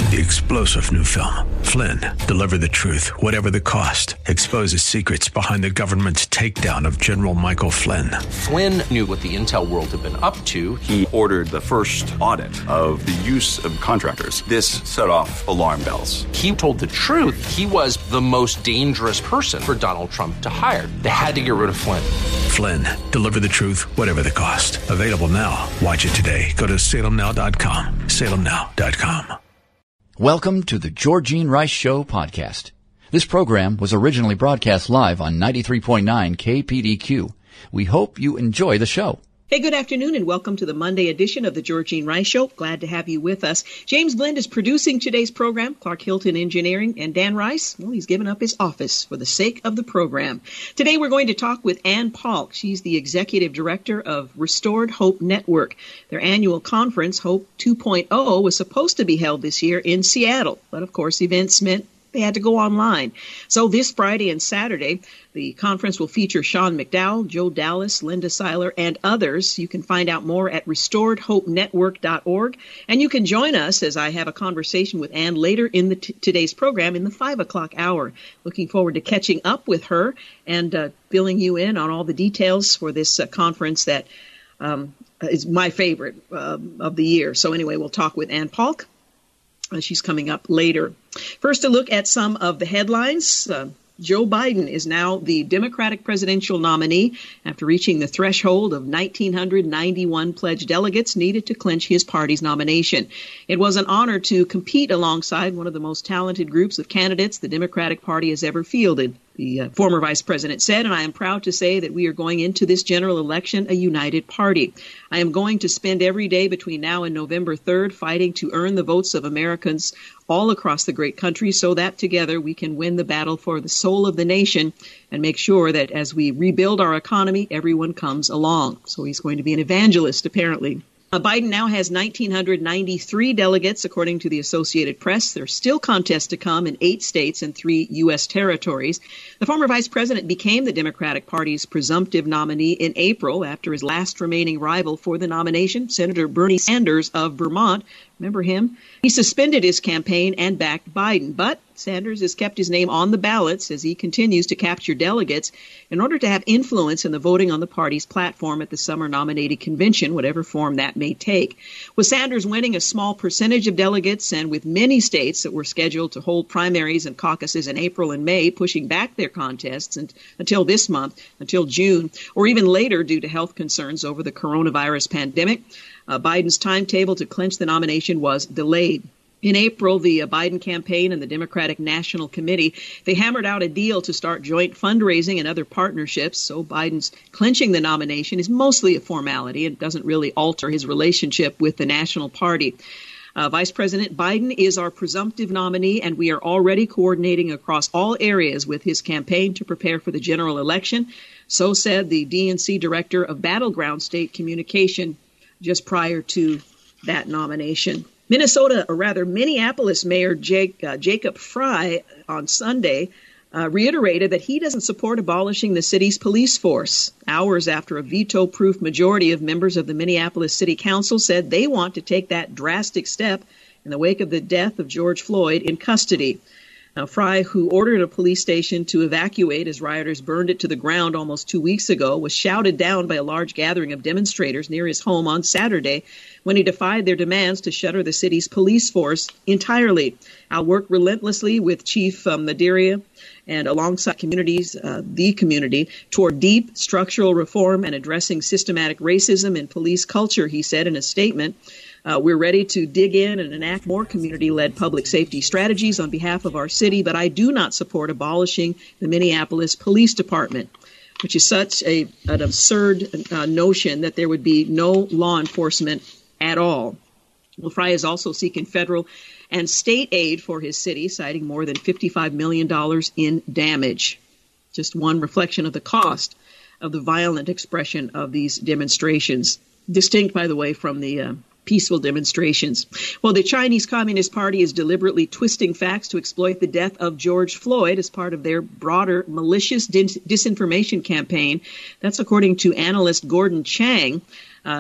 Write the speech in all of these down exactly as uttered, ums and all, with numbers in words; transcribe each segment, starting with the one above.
The explosive new film, Flynn, deliver the truth, whatever the cost, exposes secrets behind the government's takedown of General Michael Flynn. Flynn knew what the intel world had been up to. He ordered the first audit of the use of contractors. This set off alarm bells. He told the truth. He was the most dangerous person for Donald Trump to hire. They had to get rid of Flynn. Flynn, deliver the truth, whatever the cost. Available now. Watch it today. Go to salem now dot com. salem now dot com. Welcome to the Georgene Rice Show podcast. This program was originally broadcast live on ninety-three point nine K P D Q. We hope you enjoy the show. Hey, good afternoon, and welcome to the Monday edition of the Georgene Rice Show. Glad to have you with us. James Blend is producing today's program, Clark Hilton Engineering, and Dan Rice, well, he's given up his office for the sake of the program. Today we're going to talk with Ann Paulk. She's the executive director of Restored Hope Network. Their annual conference, Hope two point oh, was supposed to be held this year in Seattle, but of course events meant they had to go online. So this Friday and Saturday, the conference will feature Sean McDowell, Joe Dallas, Linda Seiler, and others. You can find out more at restored hope network dot org. And you can join us as I have a conversation with Ann later in the t- today's program in the five o'clock hour. Looking forward to catching up with her and uh, filling you in on all the details for this uh, conference that um, is my favorite uh, of the year. So anyway, we'll talk with Ann Paulk. Uh, she's coming up later. First, a look at some of the headlines. Uh, Joe Biden is now the Democratic presidential nominee after reaching the threshold of one thousand nine hundred ninety-one pledged delegates needed to clinch his party's nomination. It was an honor to compete alongside one of the most talented groups of candidates the Democratic Party has ever fielded, the uh, former vice president said, and I am proud to say that we are going into this general election a united party. I am going to spend every day between now and November third fighting to earn the votes of Americans all across the great country so that together we can win the battle for the soul of the nation and make sure that as we rebuild our economy, everyone comes along. So he's going to be an evangelist, apparently. Uh, Biden now has one thousand nine hundred ninety-three delegates, according to the Associated Press. There's still contests to come in eight states and three U S territories. The former vice president became the Democratic Party's presumptive nominee in April after his last remaining rival for the nomination, Senator Bernie Sanders of Vermont. Remember him? He suspended his campaign and backed Biden, but Sanders has kept his name on the ballots as he continues to capture delegates in order to have influence in the voting on the party's platform at the summer nominating convention, whatever form that may take. With Sanders winning a small percentage of delegates and with many states that were scheduled to hold primaries and caucuses in April and May pushing back their contests and, until this month, until June, or even later due to health concerns over the coronavirus pandemic, uh, Biden's timetable to clinch the nomination was delayed. In April, the uh, Biden campaign and the Democratic National Committee, they hammered out a deal to start joint fundraising and other partnerships. So Biden's clinching the nomination is mostly a formality and doesn't really alter his relationship with the National Party. Uh, Vice President Biden is our presumptive nominee, and we are already coordinating across all areas with his campaign to prepare for the general election. So said the D N C director of Battleground State Communication just prior to that nomination. Minnesota, or rather Minneapolis Mayor Jake, uh, Jacob Frey on Sunday uh, reiterated that he doesn't support abolishing the city's police force. Hours after a veto-proof majority of members of the Minneapolis City Council said they want to take that drastic step in the wake of the death of George Floyd in custody. Now, Frey, who ordered a police station to evacuate as rioters burned it to the ground almost two weeks ago, was shouted down by a large gathering of demonstrators near his home on Saturday when he defied their demands to shutter the city's police force entirely. I'll work relentlessly with Chief um, Madeira and alongside communities, uh, the community, toward deep structural reform and addressing systematic racism in police culture, he said in a statement. Uh, we're ready to dig in and enact more community-led public safety strategies on behalf of our city, but I do not support abolishing the Minneapolis Police Department, which is such a an absurd uh, notion that there would be no law enforcement at all. Well, Frey is also seeking federal and state aid for his city, citing more than fifty-five million dollars in damage. Just one reflection of the cost of the violent expression of these demonstrations. Distinct, by the way, from the uh, peaceful demonstrations. Well, the Chinese Communist Party is deliberately twisting facts to exploit the death of George Floyd as part of their broader malicious dis- disinformation campaign. That's according to analyst Gordon Chang. Uh,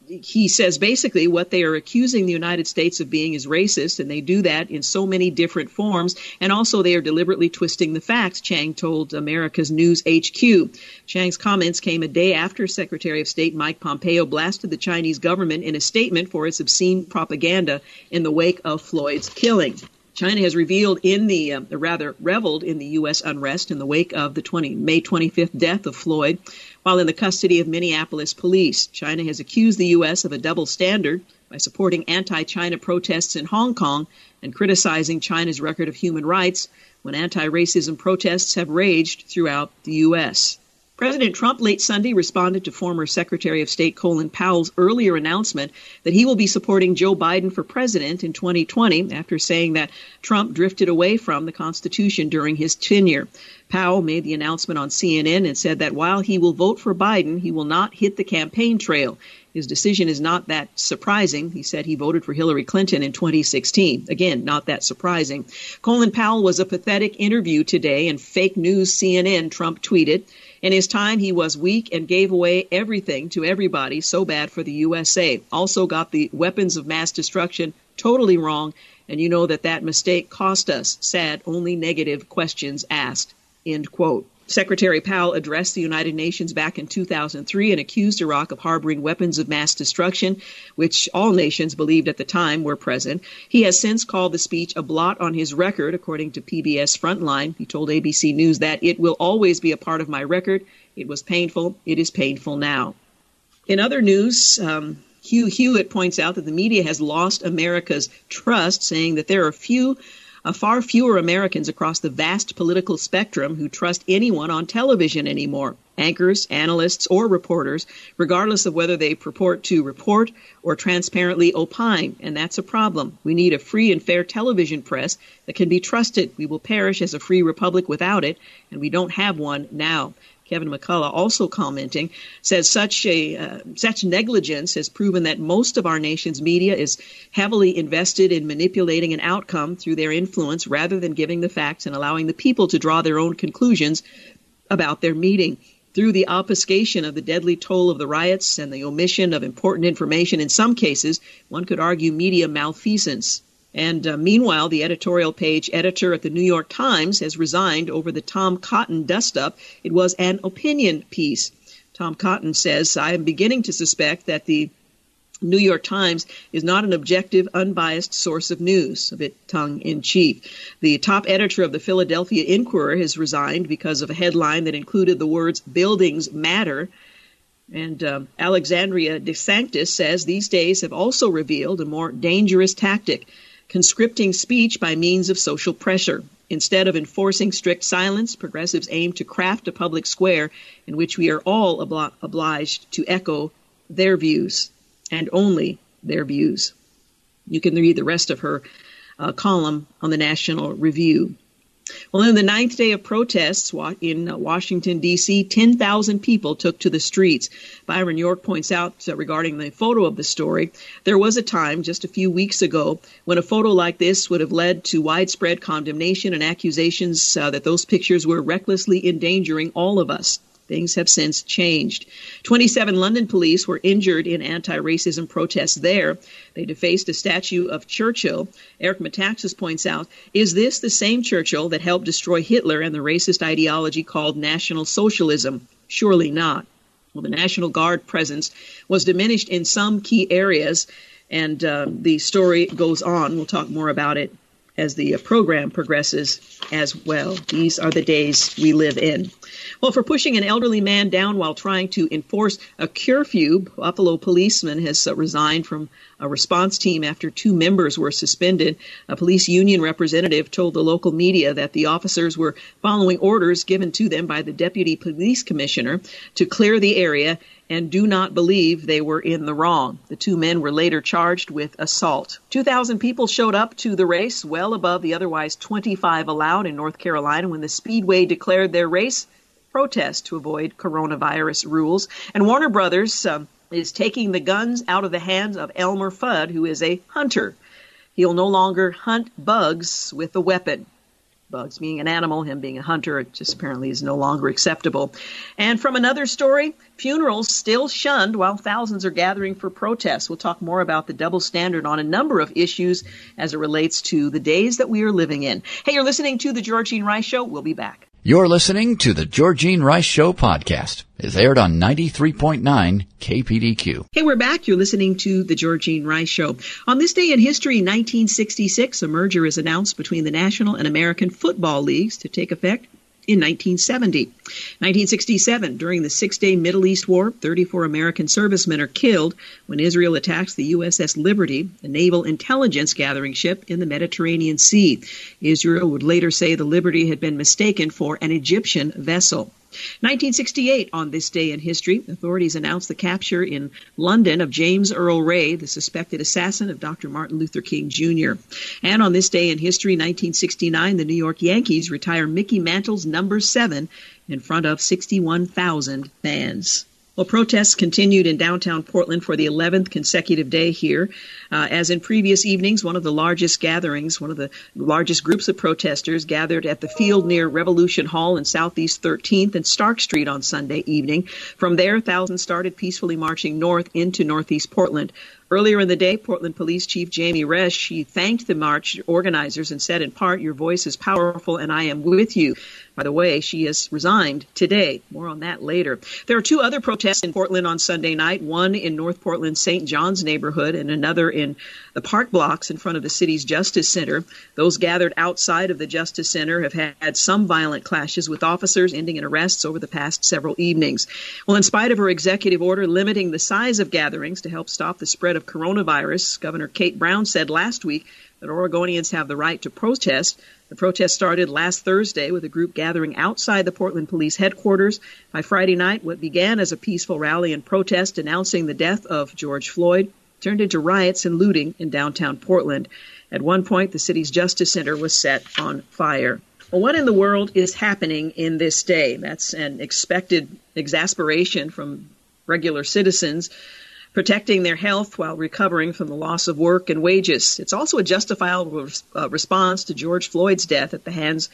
he says basically what they are accusing the United States of being is racist, and they do that in so many different forms. And also they are deliberately twisting the facts, Chang told America's News H Q. Chang's comments came a day after Secretary of State Mike Pompeo blasted the Chinese government in a statement for its obscene propaganda in the wake of Floyd's killing. China has revealed in the, uh, or rather reveled in the U S unrest in the wake of the twenty, May twenty-fifth death of Floyd while in the custody of Minneapolis police. China has accused the U S of a double standard by supporting anti-China protests in Hong Kong and criticizing China's record of human rights when anti-racism protests have raged throughout the U S. President Trump late Sunday responded to former Secretary of State Colin Powell's earlier announcement that he will be supporting Joe Biden for president in twenty twenty after saying that Trump drifted away from the Constitution during his tenure. Powell made the announcement on C N N and said that while he will vote for Biden, he will not hit the campaign trail. His decision is not that surprising. He said he voted for Hillary Clinton in twenty sixteen. Again, not that surprising. Colin Powell was a pathetic interview today in fake news C N N, Trump tweeted. In his time, he was weak and gave away everything to everybody. So bad for the U S A. Also got the weapons of mass destruction totally wrong. And you know that that mistake cost us. Sad, only negative questions asked. End quote. Secretary Powell addressed the United Nations back in two thousand three and accused Iraq of harboring weapons of mass destruction, which all nations believed at the time were present. He has since called the speech a blot on his record, according to P B S Frontline. He told A B C News that it will always be a part of my record. It was painful. It is painful now. In other news, um, Hugh Hewitt points out that the media has lost America's trust, saying that there are few Uh, far fewer Americans across the vast political spectrum who trust anyone on television anymore, anchors, analysts, or reporters, regardless of whether they purport to report or transparently opine. And that's a problem. We need a free and fair television press that can be trusted. We will perish as a free republic without it, and we don't have one now. Kevin McCullough, also commenting, says such a uh, such negligence has proven that most of our nation's media is heavily invested in manipulating an outcome through their influence rather than giving the facts and allowing the people to draw their own conclusions about their meeting. Through the obfuscation of the deadly toll of the riots and the omission of important information, in some cases, one could argue media malfeasance. And uh, meanwhile, the editorial page editor at the New York Times has resigned over the Tom Cotton dust-up. It was an opinion piece. Tom Cotton says, I am beginning to suspect that the New York Times is not an objective, unbiased source of news, a bit tongue-in-cheek. The top editor of the Philadelphia Inquirer has resigned because of a headline that included the words, buildings matter. And um, Alexandria DeSanctis says these days have also revealed a more dangerous tactic, conscripting speech by means of social pressure. Instead of enforcing strict silence, progressives aim to craft a public square in which we are all obli- obliged to echo their views and only their views. You can read the rest of her uh, column on the National Review. Well, in the ninth day of protests in Washington, D C, ten thousand people took to the streets. Byron York points out uh, regarding the photo of the story, there was a time just a few weeks ago when a photo like this would have led to widespread condemnation and accusations uh, that those pictures were recklessly endangering all of us. Things have since changed. twenty-seven London police were injured in anti-racism protests there. They defaced a statue of Churchill. Eric Metaxas points out, is this the same Churchill that helped destroy Hitler and the racist ideology called National Socialism? Surely not. Well, the National Guard presence was diminished in some key areas, and uh, the story goes on. We'll talk more about it as the uh, program progresses as well. These are the days we live in. Well, for pushing an elderly man down while trying to enforce a curfew, Buffalo policeman has uh, resigned from a response team after two members were suspended. A police union representative told the local media that the officers were following orders given to them by the deputy police commissioner to clear the area and do not believe they were in the wrong. The two men were later charged with assault. two thousand people showed up to the race, well above the otherwise twenty-five allowed in North Carolina when the Speedway declared their race protest to avoid coronavirus rules. And Warner Brothers um, is taking the guns out of the hands of Elmer Fudd, who is a hunter. He'll no longer hunt bugs with a weapon. Bugs being an animal, him being a hunter, it just apparently is no longer acceptable. And from another story, funerals still shunned while thousands are gathering for protests. We'll talk more about the double standard on a number of issues as it relates to the days that we are living in. Hey, you're listening to The Georgene Rice Show. We'll be back. You're listening to the Georgene Rice Show podcast. It's aired on ninety-three point nine K P D Q. Hey, we're back. You're listening to the Georgene Rice Show. On this day in history, nineteen sixty-six, a merger is announced between the National and American Football Leagues to take effect in nineteen seventy. nineteen sixty-seven, during the Six-Day Middle East War, thirty-four American servicemen are killed when Israel attacks the U S S Liberty, a naval intelligence gathering ship in the Mediterranean Sea. Israel would later say the Liberty had been mistaken for an Egyptian vessel. nineteen sixty-eight, on this day in history, authorities announced the capture in London of James Earl Ray, the suspected assassin of Doctor Martin Luther King Junior And on this day in history, nineteen sixty-nine, the New York Yankees retire Mickey Mantle's number seven in front of sixty-one thousand fans. Well, protests continued in downtown Portland for the eleventh consecutive day here. Uh, as in previous evenings, one of the largest gatherings, one of the largest groups of protesters gathered at the field near Revolution Hall in Southeast thirteenth and Stark Street on Sunday evening. From there, thousands started peacefully marching north into Northeast Portland. Earlier in the day, Portland Police Chief Jamie Resch, he thanked the march organizers and said, in part, "Your voice is powerful and I am with you." By the way, she has resigned today. More on that later. There are two other protests in Portland on Sunday night, one in North Portland's Saint John's neighborhood and another in the park blocks in front of the city's Justice Center. Those gathered outside of the Justice Center have had some violent clashes with officers, ending in arrests over the past several evenings. Well, in spite of her executive order limiting the size of gatherings to help stop the spread of coronavirus, Governor Kate Brown said last week that Oregonians have the right to protest. The protest started last Thursday with a group gathering outside the Portland Police headquarters. By Friday night, what began as a peaceful rally and protest denouncing the death of George Floyd turned into riots and looting in downtown Portland. At one point, the city's Justice Center was set on fire. Well, what in the world is happening in this day? That's an expected exasperation from regular citizens protecting their health while recovering from the loss of work and wages. It's also a justifiable uh, response to George Floyd's death at the hands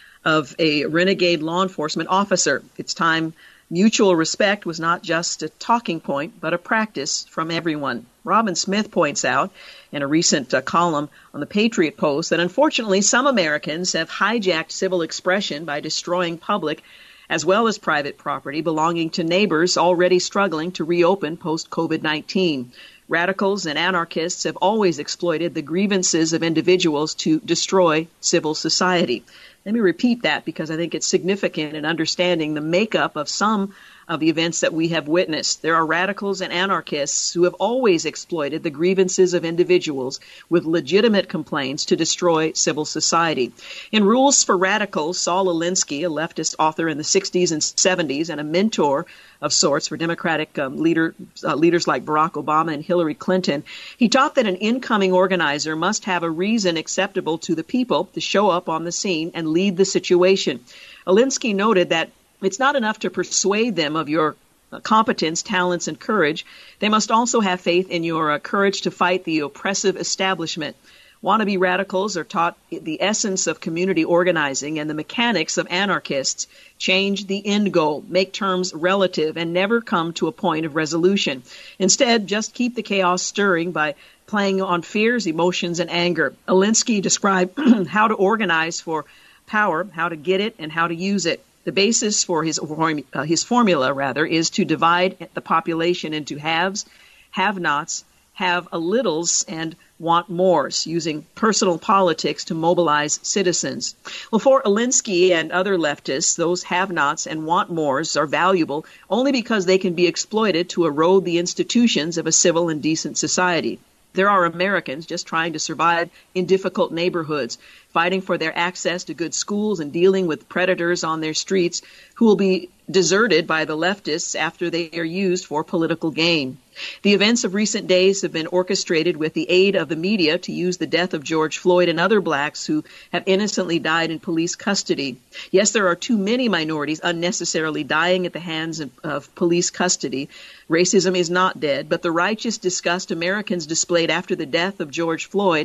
of a renegade law enforcement officer. It's time mutual respect was not just a talking point, but a practice from everyone. Robin Smith points out in a recent uh, column on the Patriot Post that unfortunately some Americans have hijacked civil expression by destroying public as well as private property belonging to neighbors already struggling to reopen post-COVID nineteen. Radicals and anarchists have always exploited the grievances of individuals to destroy civil society. Let me repeat that because I think it's significant in understanding the makeup of some of the events that we have witnessed. There are radicals and anarchists who have always exploited the grievances of individuals with legitimate complaints to destroy civil society. In Rules for Radicals, Saul Alinsky, a leftist author in the sixties and seventies and a mentor of sorts for Democratic um, leader, uh, leaders like Barack Obama and Hillary Clinton, he taught that an incoming organizer must have a reason acceptable to the people to show up on the scene and lead the situation. Alinsky noted that it's not enough to persuade them of your competence, talents, and courage. They must also have faith in your uh, courage to fight the oppressive establishment. Wannabe radicals are taught the essence of community organizing and the mechanics of anarchists. Change the end goal, make terms relative, and never come to a point of resolution. Instead, just keep the chaos stirring by playing on fears, emotions, and anger. Alinsky described how to organize for power, how to get it, and how to use it. The basis for his uh, his formula, rather, is to divide the population into haves, have-nots, have-a-littles, and want-mores, using personal politics to mobilize citizens. Well, for Alinsky and other leftists, those have-nots and want-mores are valuable only because they can be exploited to erode the institutions of a civil and decent society. There are Americans just trying to survive in difficult neighborhoods, fighting for their access to good schools and dealing with predators on their streets who will be deserted by the leftists after they are used for political gain. The events of recent days have been orchestrated with the aid of the media to use the death of George Floyd and other blacks who have innocently died in police custody. Yes, there are too many minorities unnecessarily dying at the hands of, of police custody. Racism is not dead, but the righteous disgust Americans displayed after the death of George Floyd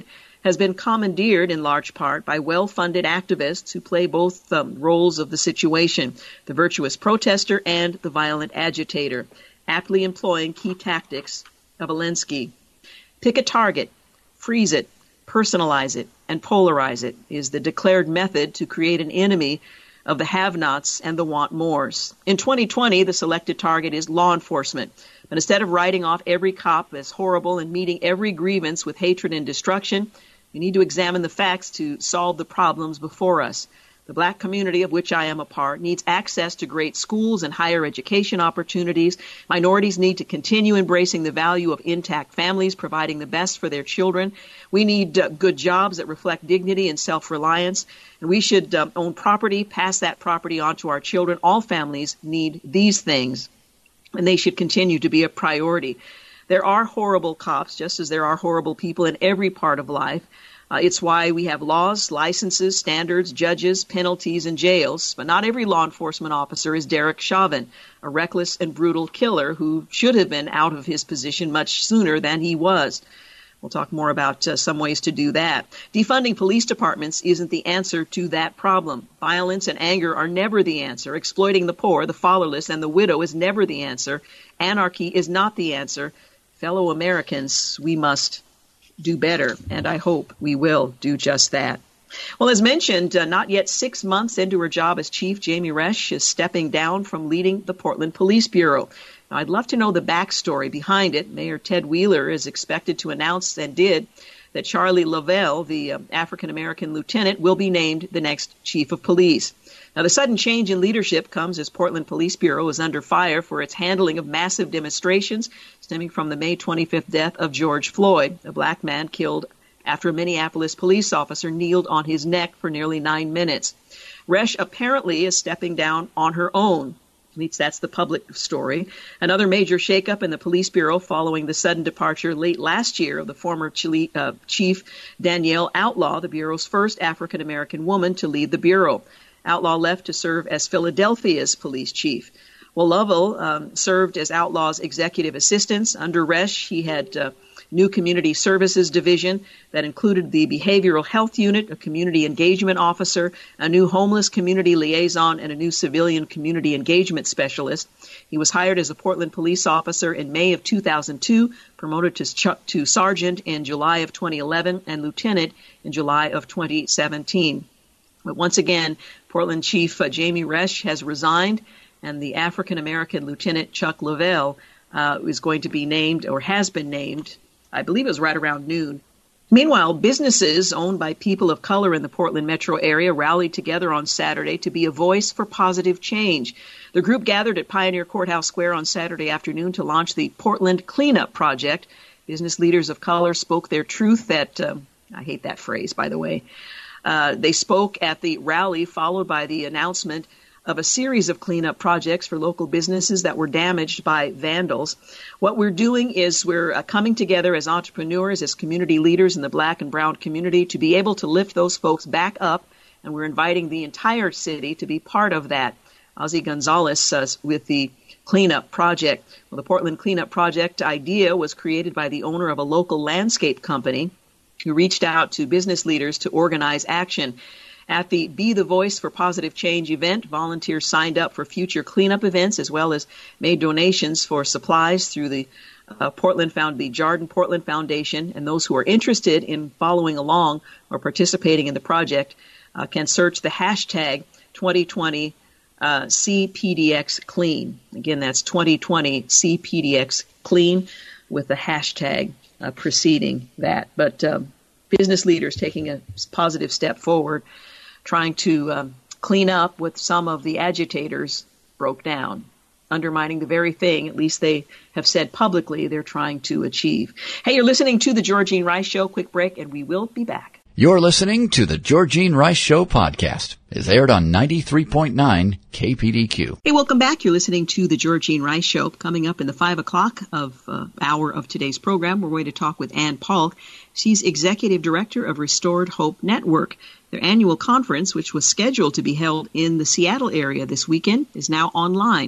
has been commandeered in large part by well-funded activists who play both um, roles of the situation, the virtuous protester and the violent agitator, aptly employing key tactics of Zelensky. Pick a target, freeze it, personalize it, and polarize it is the declared method to create an enemy of the have-nots and the want-mores. In twenty twenty, the selected target is law enforcement. But instead of writing off every cop as horrible and meeting every grievance with hatred and destruction, we need to examine the facts to solve the problems before us. The black community, of which I am a part, needs access to great schools and higher education opportunities. Minorities need to continue embracing the value of intact families, providing the best for their children. We need uh, good jobs that reflect dignity and self-reliance. And we should um, own property, pass that property on to our children. All families need these things, and they should continue to be a priority. There are horrible cops, just as there are horrible people in every part of life. Uh, it's why we have laws, licenses, standards, judges, penalties, and jails. But not every law enforcement officer is Derek Chauvin, a reckless and brutal killer who should have been out of his position much sooner than he was. We'll talk more about uh, some ways to do that. Defunding police departments isn't the answer to that problem. Violence and anger are never the answer. Exploiting the poor, the fatherless, and the widow is never the answer. Anarchy is not the answer. Fellow Americans, we must do better, and I hope we will do just that. Well, as mentioned, uh, not yet six months into her job as chief, Jamie Resch is stepping down from leading the Portland Police Bureau. Now, I'd love to know the backstory behind it. Mayor Ted Wheeler is expected to announce, and did, that Charlie Lavelle, the uh, African-American lieutenant, will be named the next chief of police. Now, the sudden change in leadership comes as Portland Police Bureau is under fire for its handling of massive demonstrations stemming from the May twenty-fifth death of George Floyd, a black man killed after a Minneapolis police officer kneeled on his neck for nearly nine minutes. Resch apparently is stepping down on her own. At least that's the public story. Another major shakeup in the police bureau following the sudden departure late last year of the former Chile, uh, chief Danielle Outlaw, the bureau's first African-American woman to lead the bureau. Outlaw left to serve as Philadelphia's police chief. Well, Lovell um, served as Outlaw's executive assistant. Under Resch, he had uh, new community services division that included the behavioral health unit, a community engagement officer, a new homeless community liaison, and a new civilian community engagement specialist. He was hired as a Portland police officer in May of two thousand two, promoted to, ch- to sergeant in July of twenty eleven, and lieutenant in July of twenty seventeen. But once again, Portland Chief uh, Jamie Resch has resigned, and the African-American Lieutenant Chuck Lavelle uh, is going to be named, or has been named, I believe it was right around noon. Meanwhile, businesses owned by people of color in the Portland metro area rallied together on Saturday to be a voice for positive change. The group gathered at Pioneer Courthouse Square on Saturday afternoon to launch the Portland Cleanup Project. Business leaders of color spoke their truth that, um, I hate that phrase, by the way, Uh, they spoke at the rally, followed by the announcement of a series of cleanup projects for local businesses that were damaged by vandals. What we're doing is we're uh, coming together as entrepreneurs, as community leaders in the black and brown community to be able to lift those folks back up, and we're inviting the entire city to be part of that. Ozzie Gonzalez uh, with the Cleanup Project. Well, the Portland Cleanup Project idea was created by the owner of a local landscape company who reached out to business leaders to organize action. At the Be the Voice for Positive Change event, volunteers signed up for future cleanup events as well as made donations for supplies through the uh, Portland Found the Jarden Portland Foundation. And those who are interested in following along or participating in the project uh, can search the hashtag twenty twenty uh, C P D X Clean. Again, that's twenty twenty C P D X Clean with the hashtag Uh, preceding that. But um, business leaders taking a positive step forward, trying to um, clean up what some of the agitators broke down, undermining the very thing, at least they have said publicly, they're trying to achieve. Hey, you're listening to The Georgene Rice Show. Quick break, and we will be back. You're listening to The Georgene Rice Show podcast. It's aired on ninety-three point nine K P D Q. Hey, welcome back. You're listening to The Georgene Rice Show. Coming up in the five o'clock of uh, hour of today's program, we're going to talk with Ann Paulk. She's Executive Director of Restored Hope Network. Their annual conference, which was scheduled to be held in the Seattle area this weekend, is now online.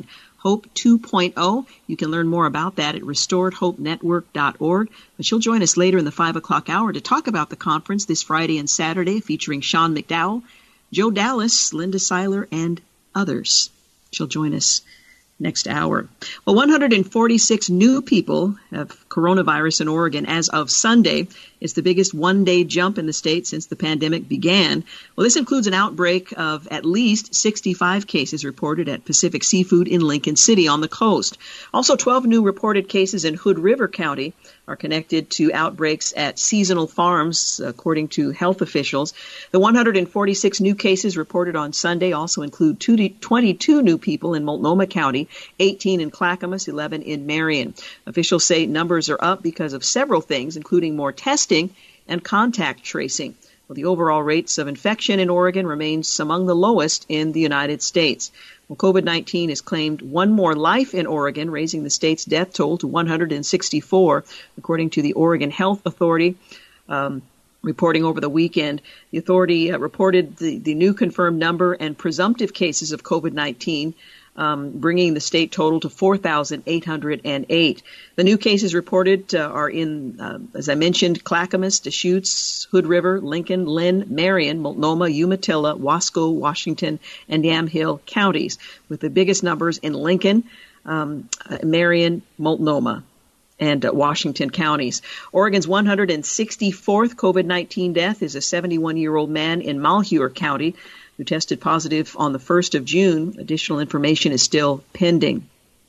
Hope two point oh. You can learn more about that at restored hope network dot org. But she'll join us later in the five o'clock hour to talk about the conference this Friday and Saturday, featuring Sean McDowell, Joe Dallas, Linda Seiler, and others. She'll join us next hour. Well, one hundred forty-six new people have coronavirus in Oregon as of Sunday. It's the biggest one-day jump in the state since the pandemic began. Well, this includes an outbreak of at least sixty-five cases reported at Pacific Seafood in Lincoln City on the coast. Also, twelve new reported cases in Hood River County are connected to outbreaks at seasonal farms, according to health officials. The one hundred forty-six new cases reported on Sunday also include twenty-two new people in Multnomah County, eighteen in Clackamas, eleven in Marion. Officials say numbers are up because of several things, including more testing and contact tracing. Well, the overall rates of infection in Oregon remains among the lowest in the United States. Well, COVID nineteen has claimed one more life in Oregon, raising the state's death toll to one hundred sixty-four, according to the Oregon Health Authority. Um, reporting over the weekend, the authority uh, reported the, the new confirmed number and presumptive cases of COVID nineteen, um, bringing the state total to four thousand eight hundred eight. The new cases reported uh, are in, uh, as I mentioned, Clackamas, Deschutes, Hood River, Lincoln, Lynn, Marion, Multnomah, Umatilla, Wasco, Washington, and Yamhill counties, with the biggest numbers in Lincoln, um, Marion, Multnomah, and uh, Washington counties. Oregon's one hundred sixty-fourth COVID nineteen death is a seventy-one-year-old man in Malheur County who tested positive on the first of June. Additional information is still pending.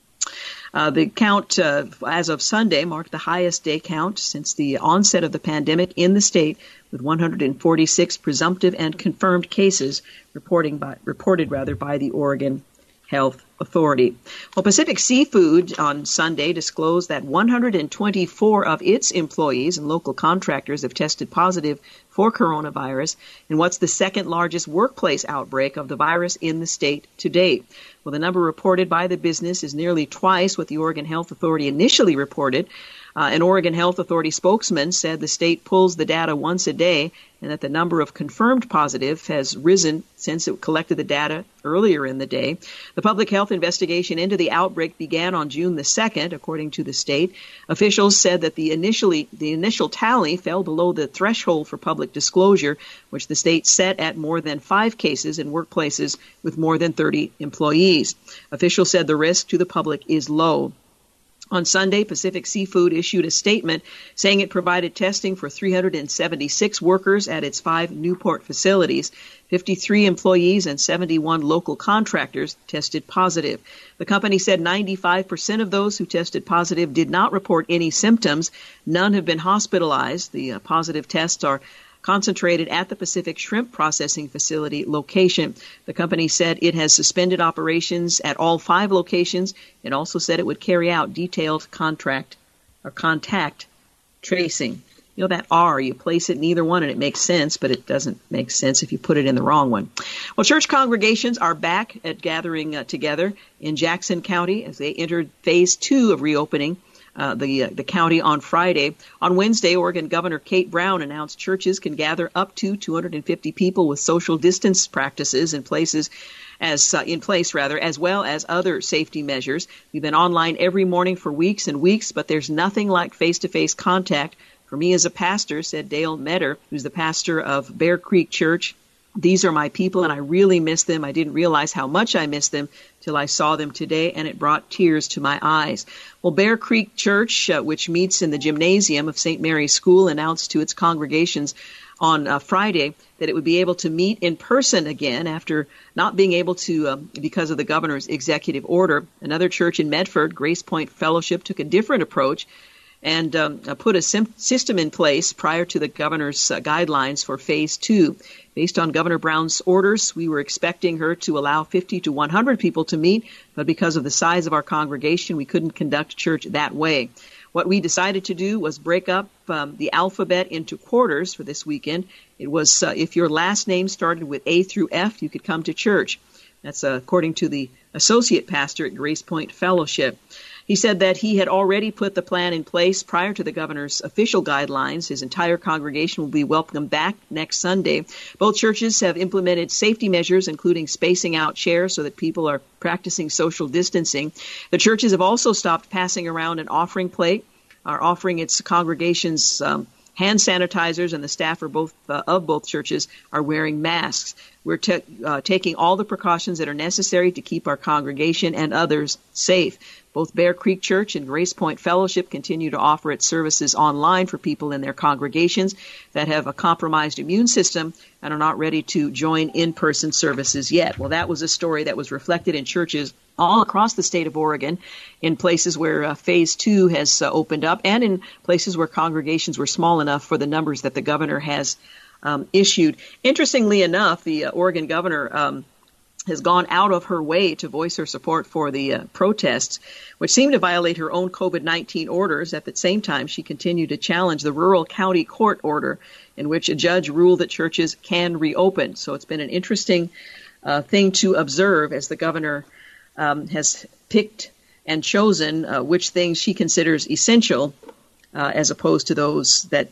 Uh, the count uh, as of Sunday marked the highest day count since the onset of the pandemic in the state, with one hundred forty-six presumptive and confirmed cases reporting by, reported rather by the Oregon Health Authority. Well, Pacific Seafood on Sunday disclosed that one hundred twenty-four of its employees and local contractors have tested positive for coronavirus in what's the second largest workplace outbreak of the virus in the state to date. Well, the number reported by the business is nearly twice what the Oregon Health Authority initially reported. Uh, an Oregon Health Authority spokesman said the state pulls the data once a day and that the number of confirmed positive has risen since it collected the data earlier in the day. The public health investigation into the outbreak began on June the second, according to the state. Officials said that the initially the initial tally fell below the threshold for public disclosure, which the state set at more than five cases in workplaces with more than thirty employees. Officials said the risk to the public is low. On Sunday, Pacific Seafood issued a statement saying it provided testing for three hundred seventy-six workers at its five Newport facilities. fifty-three employees and seventy-one local contractors tested positive. The company said ninety-five percent of those who tested positive did not report any symptoms. None have been hospitalized. The uh, positive tests are concentrated at the Pacific Shrimp Processing Facility location. The company said it has suspended operations at all five locations. It also said it would carry out detailed contract or contact tracing. You know, that R, you place it in either one and it makes sense, but it doesn't make sense if you put it in the wrong one. Well, church congregations are back at gathering uh, together in Jackson County as they entered phase two of reopening Uh, the uh, the county on Friday. On Wednesday, Oregon Governor Kate Brown announced churches can gather up to two hundred fifty people with social distance practices in places as uh, in place rather, as well as other safety measures. We've been online every morning for weeks and weeks, but there's nothing like face-to-face contact for me as a pastor, said Dale Metter, who's the pastor of Bear Creek Church. These are my people, and I really miss them. I didn't realize how much I missed them till I saw them today, and it brought tears to my eyes. Well, Bear Creek Church, uh, which meets in the gymnasium of Saint Mary's School, announced to its congregations on uh, Friday that it would be able to meet in person again after not being able to um, because of the governor's executive order. Another church in Medford, Grace Point Fellowship, took a different approach and um, put a sim- system in place prior to the governor's uh, guidelines for phase two. Based on Governor Brown's orders, we were expecting her to allow fifty to one hundred people to meet, but because of the size of our congregation, we couldn't conduct church that way. What we decided to do was break up um, the alphabet into quarters for this weekend. It was uh, if your last name started with A through F, you could come to church. That's uh, according to the associate pastor at Grace Point Fellowship. He said that he had already put the plan in place prior to the governor's official guidelines. His entire congregation will be welcomed back next Sunday. Both churches have implemented safety measures, including spacing out chairs so that people are practicing social distancing. The churches have also stopped passing around an offering plate, are offering its congregations um, hand sanitizers, and the staff are both uh, of both churches are wearing masks. We're te- uh, taking all the precautions that are necessary to keep our congregation and others safe. Both Bear Creek Church and Grace Point Fellowship continue to offer its services online for people in their congregations that have a compromised immune system and are not ready to join in-person services yet. Well, that was a story that was reflected in churches all across the state of Oregon, in places where uh, phase two has uh, opened up, and in places where congregations were small enough for the numbers that the governor has um, issued. Interestingly enough, the uh, Oregon governor um, has gone out of her way to voice her support for the uh, protests, which seem to violate her own COVID nineteen orders. At the same time, she continued to challenge the rural county court order in which a judge ruled that churches can reopen. So it's been an interesting uh, thing to observe as the governor Um, has picked and chosen uh, which things she considers essential uh, as opposed to those that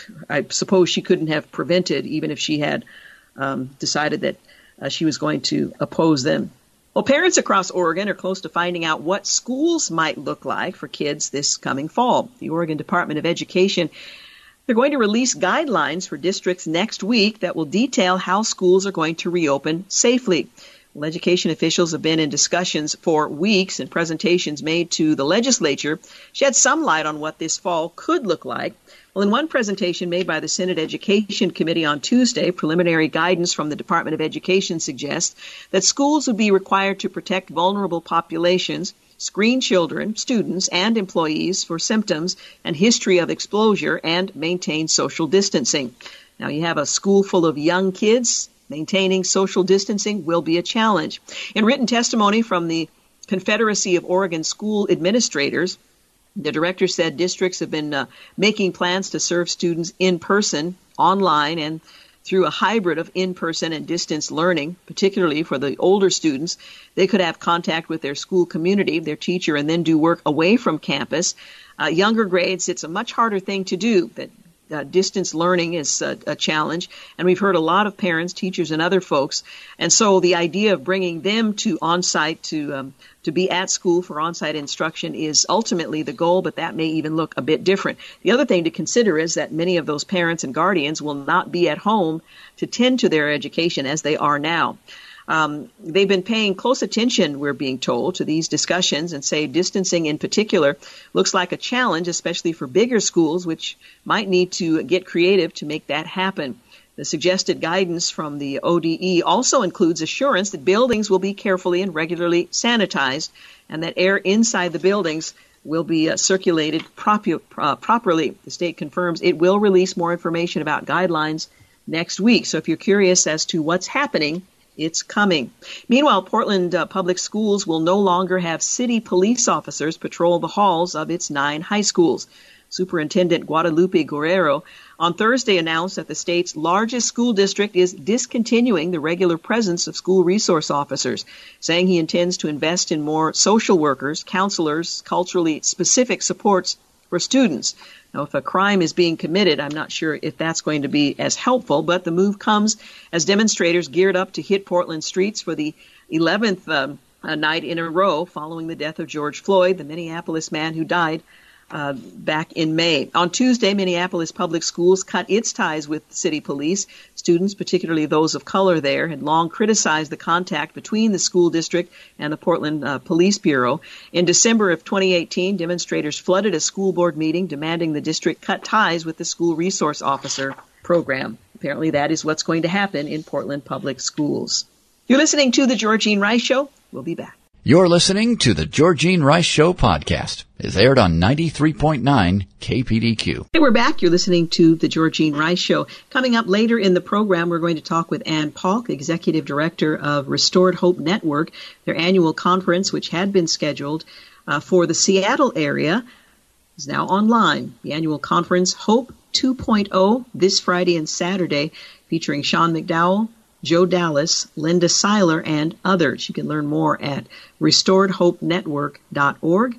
I suppose she couldn't have prevented even if she had um, decided that uh, she was going to oppose them. Well, parents across Oregon are close to finding out what schools might look like for kids this coming fall. The Oregon Department of Education, they're going to release guidelines for districts next week that will detail how schools are going to reopen safely. Well, education officials have been in discussions for weeks, and presentations made to the legislature shed some light on what this fall could look like. Well, in one presentation made by the Senate Education Committee on Tuesday, preliminary guidance from the Department of Education suggests that schools would be required to protect vulnerable populations, screen children, students, and employees for symptoms and history of exposure, and maintain social distancing. Now, you have a school full of young kids. Maintaining social distancing will be a challenge. In written testimony from the Confederacy of Oregon School Administrators, the director said districts have been uh, making plans to serve students in person, online, and through a hybrid of in-person and distance learning, particularly for the older students. They could have contact with their school community, their teacher, and then do work away from campus. Uh, younger grades, it's a much harder thing to do. That Uh, distance learning is a, a challenge, and we've heard a lot of parents, teachers, and other folks. And so the idea of bringing them to on-site, to um, to be at school for on-site instruction is ultimately the goal, but that may even look a bit different. The other thing to consider is that many of those parents and guardians will not be at home to tend to their education as they are now. Um, they've been paying close attention, we're being told, to these discussions, and say distancing in particular looks like a challenge, especially for bigger schools, which might need to get creative to make that happen. The suggested guidance from the O D E also includes assurance that buildings will be carefully and regularly sanitized, and that air inside the buildings will be uh, circulated propu- uh, properly. The state confirms it will release more information about guidelines next week. So if you're curious as to what's happening, it's coming. Meanwhile, Portland uh, Public Schools will no longer have city police officers patrol the halls of its nine high schools. Superintendent Guadalupe Guerrero on Thursday announced that the state's largest school district is discontinuing the regular presence of school resource officers, saying he intends to invest in more social workers, counselors, culturally specific supports for students. Now, if a crime is being committed, I'm not sure if that's going to be as helpful, but the move comes as demonstrators geared up to hit Portland streets for the eleventh um, uh, night in a row following the death of George Floyd, the Minneapolis man who died uh, back in May. On Tuesday, Minneapolis Public Schools cut its ties with city police. Students, particularly those of color there, had long criticized the contact between the school district and the Portland uh, Police Bureau. In December of twenty eighteen, demonstrators flooded a school board meeting demanding the district cut ties with the school resource officer program. Apparently that is what's going to happen in Portland Public Schools. You're listening to The Georgene Rice Show. We'll be back. You're listening to the Georgene Rice Show podcast. It's aired on ninety-three point nine K P D Q. Hey, we're back. You're listening to the Georgene Rice Show. Coming up later in the program, we're going to talk with Ann Paulk, Executive Director of Restored Hope Network. Their annual conference, which had been scheduled uh, for the Seattle area, is now online. The annual conference, Hope two point oh, this Friday and Saturday, featuring Sean McDowell, Joe Dallas, Linda Seiler, and others. You can learn more at restored hope network dot org.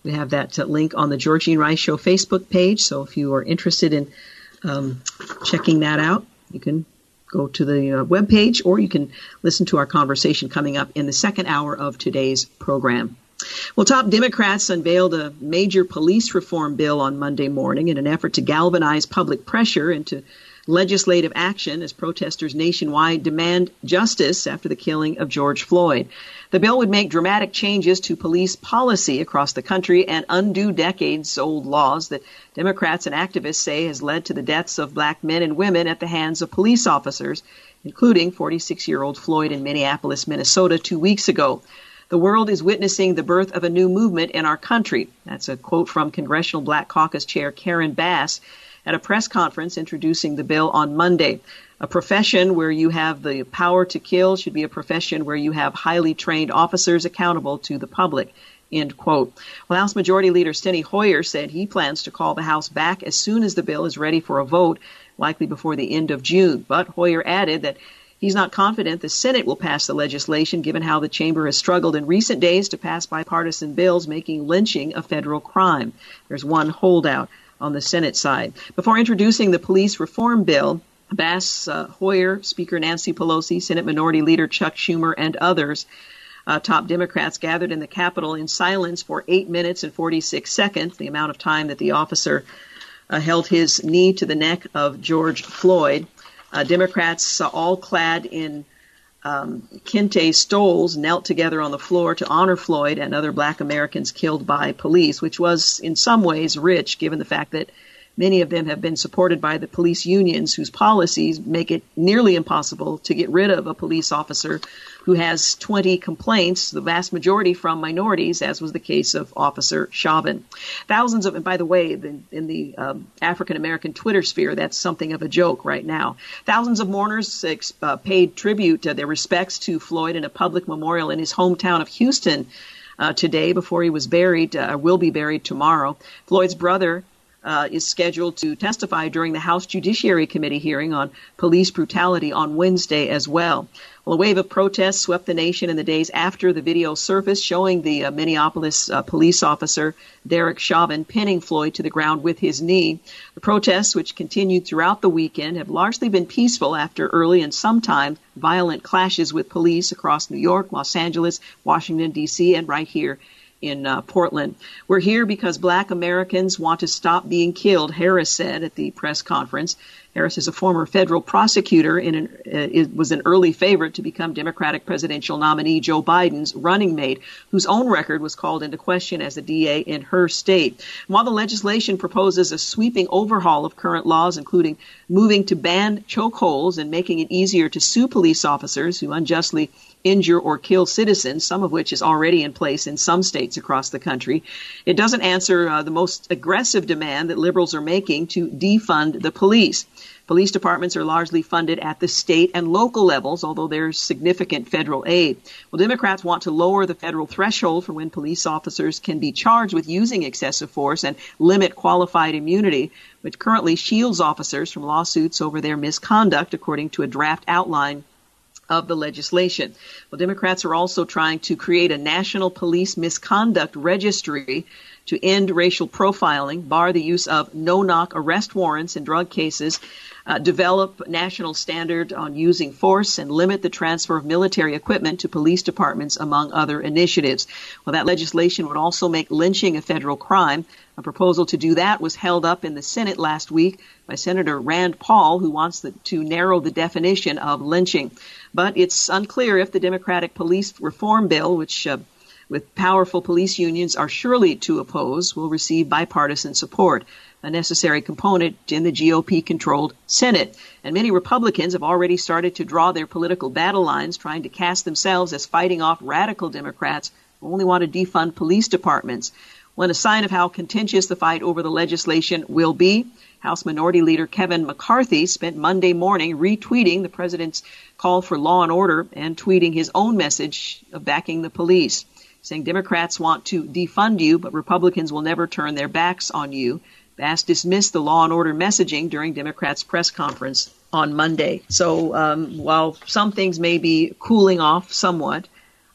We have that uh, link on the Georgene Rice Show Facebook page. So if you are interested in um, checking that out, you can go to the uh, webpage, or you can listen to our conversation coming up in the second hour of today's program. Well, top Democrats unveiled a major police reform bill on Monday morning in an effort to galvanize public pressure into legislative action as protesters nationwide demand justice after the killing of George Floyd. The bill would make dramatic changes to police policy across the country and undo decades-old laws that Democrats and activists say has led to the deaths of black men and women at the hands of police officers, including forty-six-year-old Floyd in Minneapolis, Minnesota, two weeks ago. The world is witnessing the birth of a new movement in our country. That's a quote from Congressional Black Caucus Chair Karen Bass at a press conference introducing the bill on Monday. A profession where you have the power to kill should be a profession where you have highly trained officers accountable to the public, end quote. Well, House Majority Leader Steny Hoyer said he plans to call the House back as soon as the bill is ready for a vote, likely before the end of June. But Hoyer added that he's not confident the Senate will pass the legislation, given how the chamber has struggled in recent days to pass bipartisan bills making lynching a federal crime. There's one holdout on the Senate side. Before introducing the police reform bill, Bass, uh, Hoyer, Speaker Nancy Pelosi, Senate Minority Leader Chuck Schumer, and others, uh, top Democrats, gathered in the Capitol in silence for eight minutes and forty-six seconds, the amount of time that the officer uh, held his knee to the neck of George Floyd. Uh, Democrats, uh, all clad in um, kente stoles, knelt together on the floor to honor Floyd and other black Americans killed by police, which was in some ways rich, given the fact that many of them have been supported by the police unions whose policies make it nearly impossible to get rid of a police officer who has twenty complaints, the vast majority from minorities, as was the case of Officer Chauvin. Thousands of, and by the way, in, in the um, African-American Twitter sphere, that's something of a joke right now. Thousands of mourners uh, paid tribute to their respects to Floyd in a public memorial in his hometown of Houston uh, today before he was buried, uh, will be buried tomorrow. Floyd's brother Uh, is scheduled to testify during the House Judiciary Committee hearing on police brutality on Wednesday as well. Well, a wave of protests swept the nation in the days after the video surfaced showing the uh, Minneapolis uh, police officer Derek Chauvin pinning Floyd to the ground with his knee. The protests, which continued throughout the weekend, have largely been peaceful after early and sometimes violent clashes with police across New York, Los Angeles, Washington, D C, and right here in uh, Portland. We're here because black Americans want to stop being killed, Harris said at the press conference. Harris is a former federal prosecutor and an, uh, was an early favorite to become Democratic presidential nominee Joe Biden's running mate, whose own record was called into question as a D A in her state. And while the legislation proposes a sweeping overhaul of current laws, including moving to ban chokeholds and making it easier to sue police officers who unjustly injure or kill citizens, some of which is already in place in some states across the country, it doesn't answer uh, the most aggressive demand that liberals are making to defund the police. Police departments are largely funded at the state and local levels, although there's significant federal aid. Well, Democrats want to lower the federal threshold for when police officers can be charged with using excessive force and limit qualified immunity, which currently shields officers from lawsuits over their misconduct, according to a draft outline of the legislation. Well, Democrats are also trying to create a national police misconduct registry to end racial profiling, bar the use of no-knock arrest warrants in drug cases, uh, develop national standard on using force, and limit the transfer of military equipment to police departments, among other initiatives. Well, that legislation would also make lynching a federal crime. A proposal to do that was held up in the Senate last week by Senator Rand Paul, who wants the, to narrow the definition of lynching. But it's unclear if the Democratic police reform bill, which uh, with powerful police unions are surely to oppose, will receive bipartisan support, a necessary component in the G O P-controlled Senate. And many Republicans have already started to draw their political battle lines, trying to cast themselves as fighting off radical Democrats who only want to defund police departments. When a sign of how contentious the fight over the legislation will be, House Minority Leader Kevin McCarthy spent Monday morning retweeting the president's call for law and order and tweeting his own message of backing the police, saying Democrats want to defund you, but Republicans will never turn their backs on you. Bass dismissed the law and order messaging during Democrats' press conference on Monday. So um, while some things may be cooling off somewhat,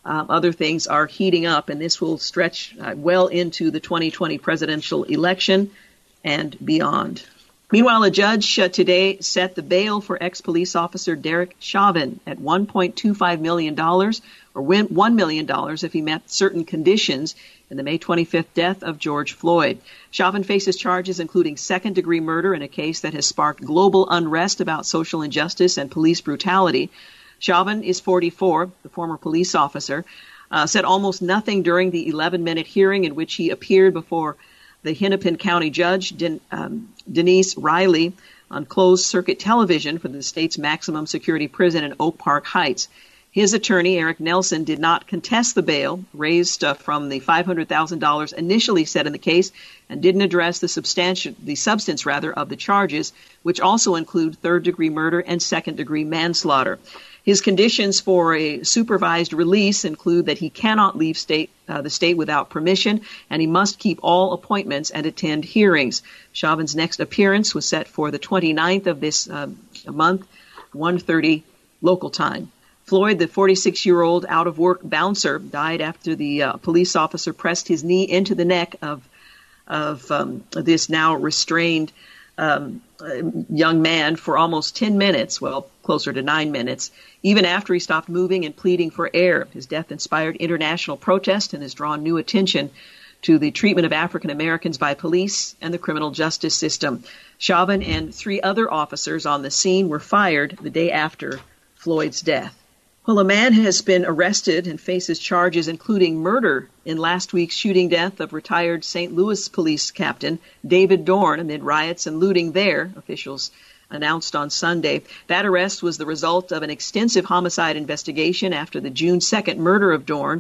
Um, other things are heating up, and this will stretch uh, well into the twenty twenty presidential election and beyond. Meanwhile, a judge uh, today set the bail for ex-police officer Derek Chauvin at one point two five million dollars, or one million dollars if he met certain conditions in the May twenty-fifth death of George Floyd. Chauvin faces charges including second-degree murder in a case that has sparked global unrest about social injustice and police brutality. Chauvin is forty-four, the former police officer, uh, said almost nothing during the eleven-minute hearing in which he appeared before the Hennepin County Judge, Den, um, Denise Riley, on closed-circuit television for the state's maximum security prison in Oak Park Heights. His attorney, Eric Nelson, did not contest the bail raised uh, from the five hundred thousand dollars initially set in the case and didn't address the, substanti- the substance rather, of the charges, which also include third-degree murder and second-degree manslaughter. His conditions for a supervised release include that he cannot leave state, uh, the state without permission, and he must keep all appointments and attend hearings. Chauvin's next appearance was set for the twenty-ninth of this uh, month, one thirty local time. Floyd, the forty-six-year-old out-of-work bouncer, died after the uh, police officer pressed his knee into the neck of of um, this now restrained um, young man for almost ten minutes, well, closer to nine minutes, even after he stopped moving and pleading for air. His death inspired international protest and has drawn new attention to the treatment of African Americans by police and the criminal justice system. Chauvin and three other officers on the scene were fired the day after Floyd's death. Well, a man has been arrested and faces charges including murder in last week's shooting death of retired Saint Louis police captain David Dorn amid riots and looting there, officials announced on Sunday. That arrest was the result of an extensive homicide investigation after the June second murder of Dorn,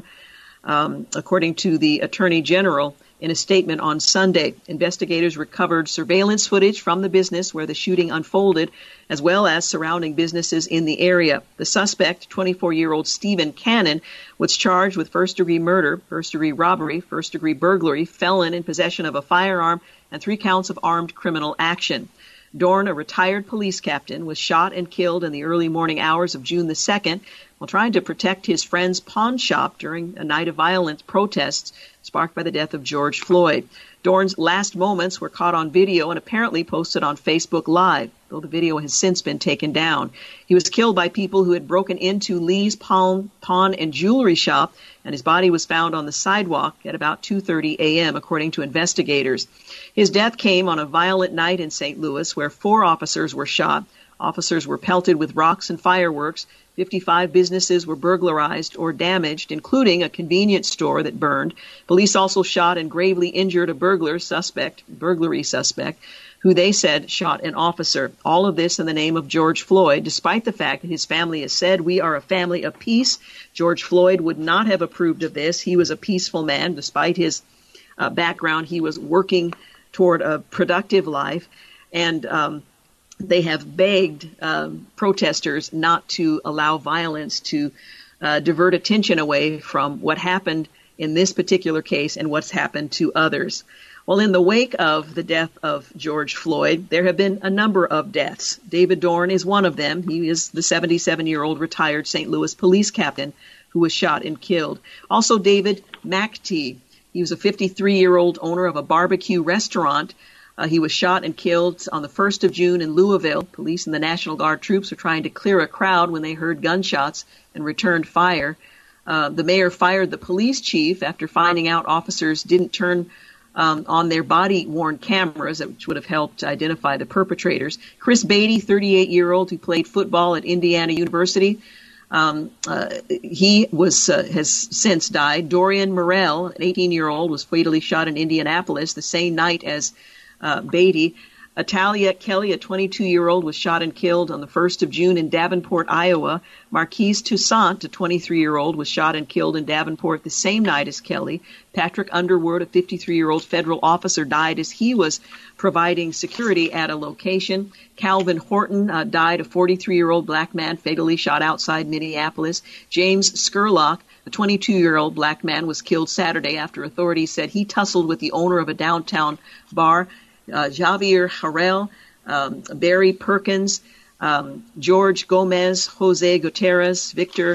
um, according to the Attorney General. In a statement on Sunday, investigators recovered surveillance footage from the business where the shooting unfolded, as well as surrounding businesses in the area. The suspect, twenty-four-year-old Stephen Cannon, was charged with first-degree murder, first-degree robbery, first-degree burglary, felon in possession of a firearm, and three counts of armed criminal action. Dorn, a retired police captain, was shot and killed in the early morning hours of June the second while trying to protect his friend's pawn shop during a night of violent protests sparked by the death of George Floyd. Dorn's last moments were caught on video and apparently posted on Facebook Live, though the video has since been taken down. He was killed by people who had broken into Lee's pawn, pawn and jewelry shop, and his body was found on the sidewalk at about two thirty a.m., according to investigators. His death came on a violent night in Saint Louis where four officers were shot. Officers were pelted with rocks and fireworks. fifty-five businesses were burglarized or damaged, including a convenience store that burned. Police also shot and gravely injured a burglar suspect, burglary suspect, who they said shot an officer. All of this in the name of George Floyd, despite the fact that his family has said, "We are a family of peace." George Floyd would not have approved of this. He was a peaceful man. Despite his uh, background, he was working toward a productive life. And um, they have begged um, protesters not to allow violence to uh, divert attention away from what happened in this particular case and what's happened to others. Well, in the wake of the death of George Floyd, there have been a number of deaths. David Dorn is one of them. He is the seventy-seven-year-old retired Saint Louis police captain who was shot and killed. Also, David McTee. He was a fifty-three-year-old owner of a barbecue restaurant. Uh, he was shot and killed on the first of June in Louisville. Police and the National Guard troops were trying to clear a crowd when they heard gunshots and returned fire. Uh, the mayor fired the police chief after finding out officers didn't turn um, on their body-worn cameras, which would have helped identify the perpetrators. Chris Beatty, thirty-eight-year-old who played football at Indiana University, Um, uh, he was uh, has since died. Dorian Morell, an eighteen-year-old, was fatally shot in Indianapolis the same night as uh, Beatty. Atalia Kelly, a twenty-two-year-old, was shot and killed on the first of June in Davenport, Iowa. Marquise Toussaint, a twenty-three-year-old, was shot and killed in Davenport the same night as Kelly. Patrick Underwood, a fifty-three-year-old federal officer, died as he was providing security at a location. Calvin Horton uh, died, a forty-three-year-old black man fatally shot outside Minneapolis. James Scurlock, a twenty-two-year-old black man, was killed Saturday after authorities said he tussled with the owner of a downtown bar. Uh, Javier Harrell, um, Barry Perkins, um, George Gomez, Jose Gutierrez, Victor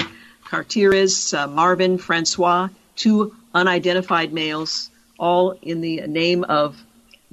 Cartiers, uh, Marvin, Francois, two unidentified males, all in the name of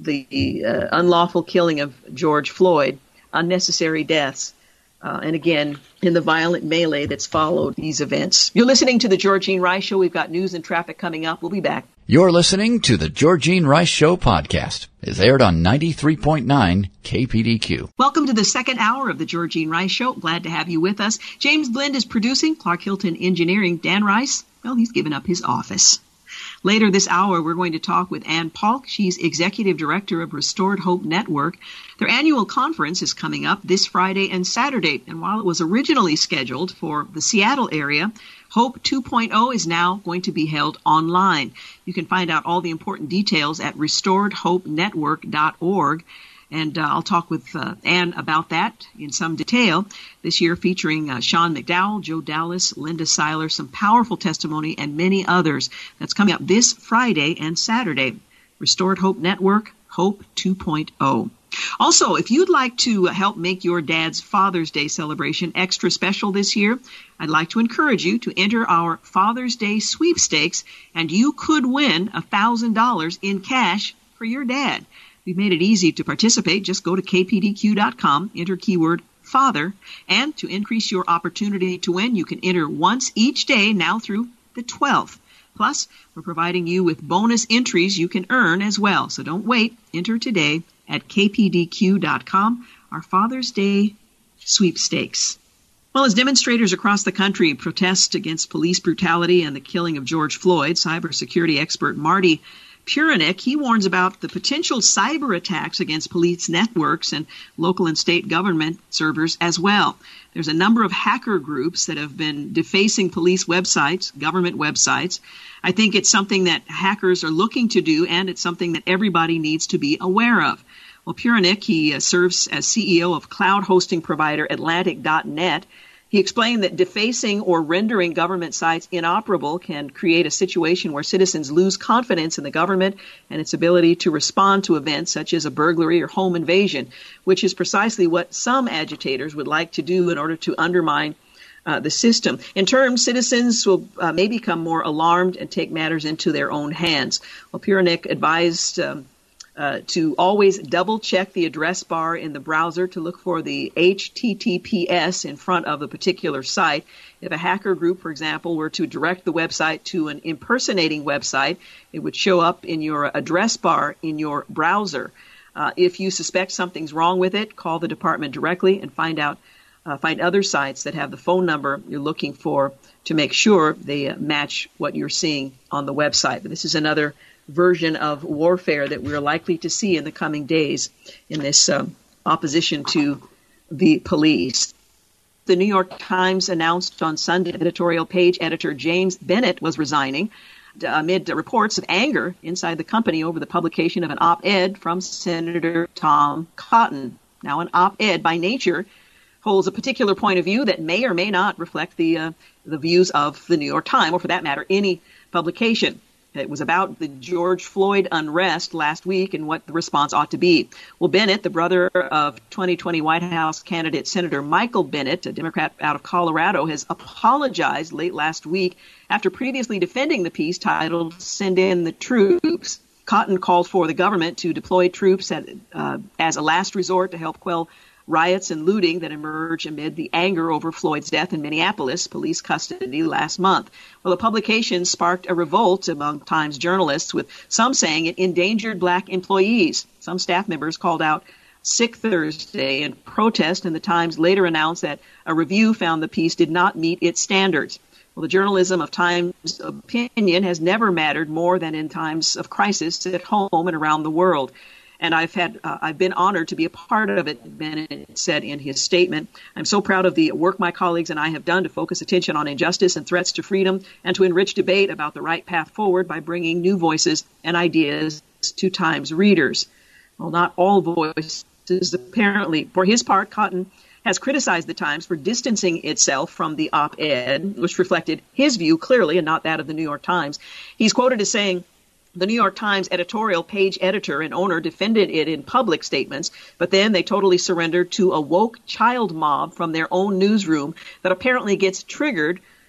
the uh, unlawful killing of George Floyd, unnecessary deaths. Uh, and again, in the violent melee that's followed these events. You're listening to the Georgene Rice Show. We've got news and traffic coming up. We'll be back. You're listening to the Georgene Rice Show podcast. It's aired on ninety-three point nine K P D Q. Welcome to the second hour of the Georgene Rice Show. Glad to have you with us. James Blend is producing. Clark Hilton Engineering. Dan Rice, well, he's given up his office. Later this hour, we're going to talk with Ann Paulk. She's Executive Director of Restored Hope Network. Their annual conference is coming up this Friday and Saturday. And while it was originally scheduled for the Seattle area, Hope two point oh is now going to be held online. You can find out all the important details at restored hope network dot org. And uh, I'll talk with uh, Ann about that in some detail this year, featuring uh, Sean McDowell, Joe Dallas, Linda Seiler, some powerful testimony, and many others. That's coming up this Friday and Saturday. Restored Hope Network, Hope two point oh. Also, if you'd like to help make your dad's Father's Day celebration extra special this year, I'd like to encourage you to enter our Father's Day sweepstakes, and you could win one thousand dollars in cash for your dad. We've made it easy to participate. Just go to K P D Q dot com, enter keyword father, and to increase your opportunity to win, you can enter once each day now through the twelfth. Plus, we're providing you with bonus entries you can earn as well. So don't wait. Enter today at K P D Q dot com, our Father's Day sweepstakes. Well, as demonstrators across the country protest against police brutality and the killing of George Floyd, cybersecurity expert Marty Puranik, he warns about the potential cyber attacks against police networks and local and state government servers as well. There's a number of hacker groups that have been defacing police websites, government websites. I think it's something that hackers are looking to do, and it's something that everybody needs to be aware of. Well, Puranik, he uh, serves as C E O of cloud hosting provider Atlantic dot net. He explained that defacing or rendering government sites inoperable can create a situation where citizens lose confidence in the government and its ability to respond to events such as a burglary or home invasion, which is precisely what some agitators would like to do in order to undermine uh, the system. In turn, citizens will uh, may become more alarmed and take matters into their own hands. Well, Puranik advised um, Uh, to always double-check the address bar in the browser to look for the H T T P S in front of a particular site. If a hacker group, for example, were to direct the website to an impersonating website, it would show up in your address bar in your browser. Uh, if you suspect something's wrong with it, call the department directly and find out, uh, find other sites that have the phone number you're looking for to make sure they uh, match what you're seeing on the website. But this is another version of warfare that we're likely to see in the coming days in this um, opposition to the police. The New York Times announced on Sunday editorial page editor James Bennett was resigning amid reports of anger inside the company over the publication of an op-ed from Senator Tom Cotton. Now, an op-ed by nature holds a particular point of view that may or may not reflect the uh, the views of the New York Times, or for that matter, any publication. It was about the George Floyd unrest last week and what the response ought to be. Well, Bennett, the brother of twenty twenty White House candidate Senator Michael Bennett, a Democrat out of Colorado, has apologized late last week after previously defending the piece titled "Send in the Troops." Cotton called for the government to deploy troops at, uh, as a last resort to help quell riots and looting that emerged amid the anger over Floyd's death in Minneapolis police custody last month. Well, the publication sparked a revolt among Times journalists, with some saying it endangered black employees. Some staff members called out Sick Thursday in protest, and the Times later announced that a review found the piece did not meet its standards. Well, the journalism of Times opinion has never mattered more than in times of crisis at home and around the world. And I've had, uh, I've been honored to be a part of it, Bennett said in his statement. I'm so proud of the work my colleagues and I have done to focus attention on injustice and threats to freedom, and to enrich debate about the right path forward by bringing new voices and ideas to Times readers. Well, not all voices, apparently. For his part, Cotton has criticized the Times for distancing itself from the op-ed, which reflected his view clearly and not that of the New York Times. He's quoted as saying, "The New York Times editorial page editor and owner defended it in public statements, but then they totally surrendered to a woke child mob from their own newsroom that apparently gets triggered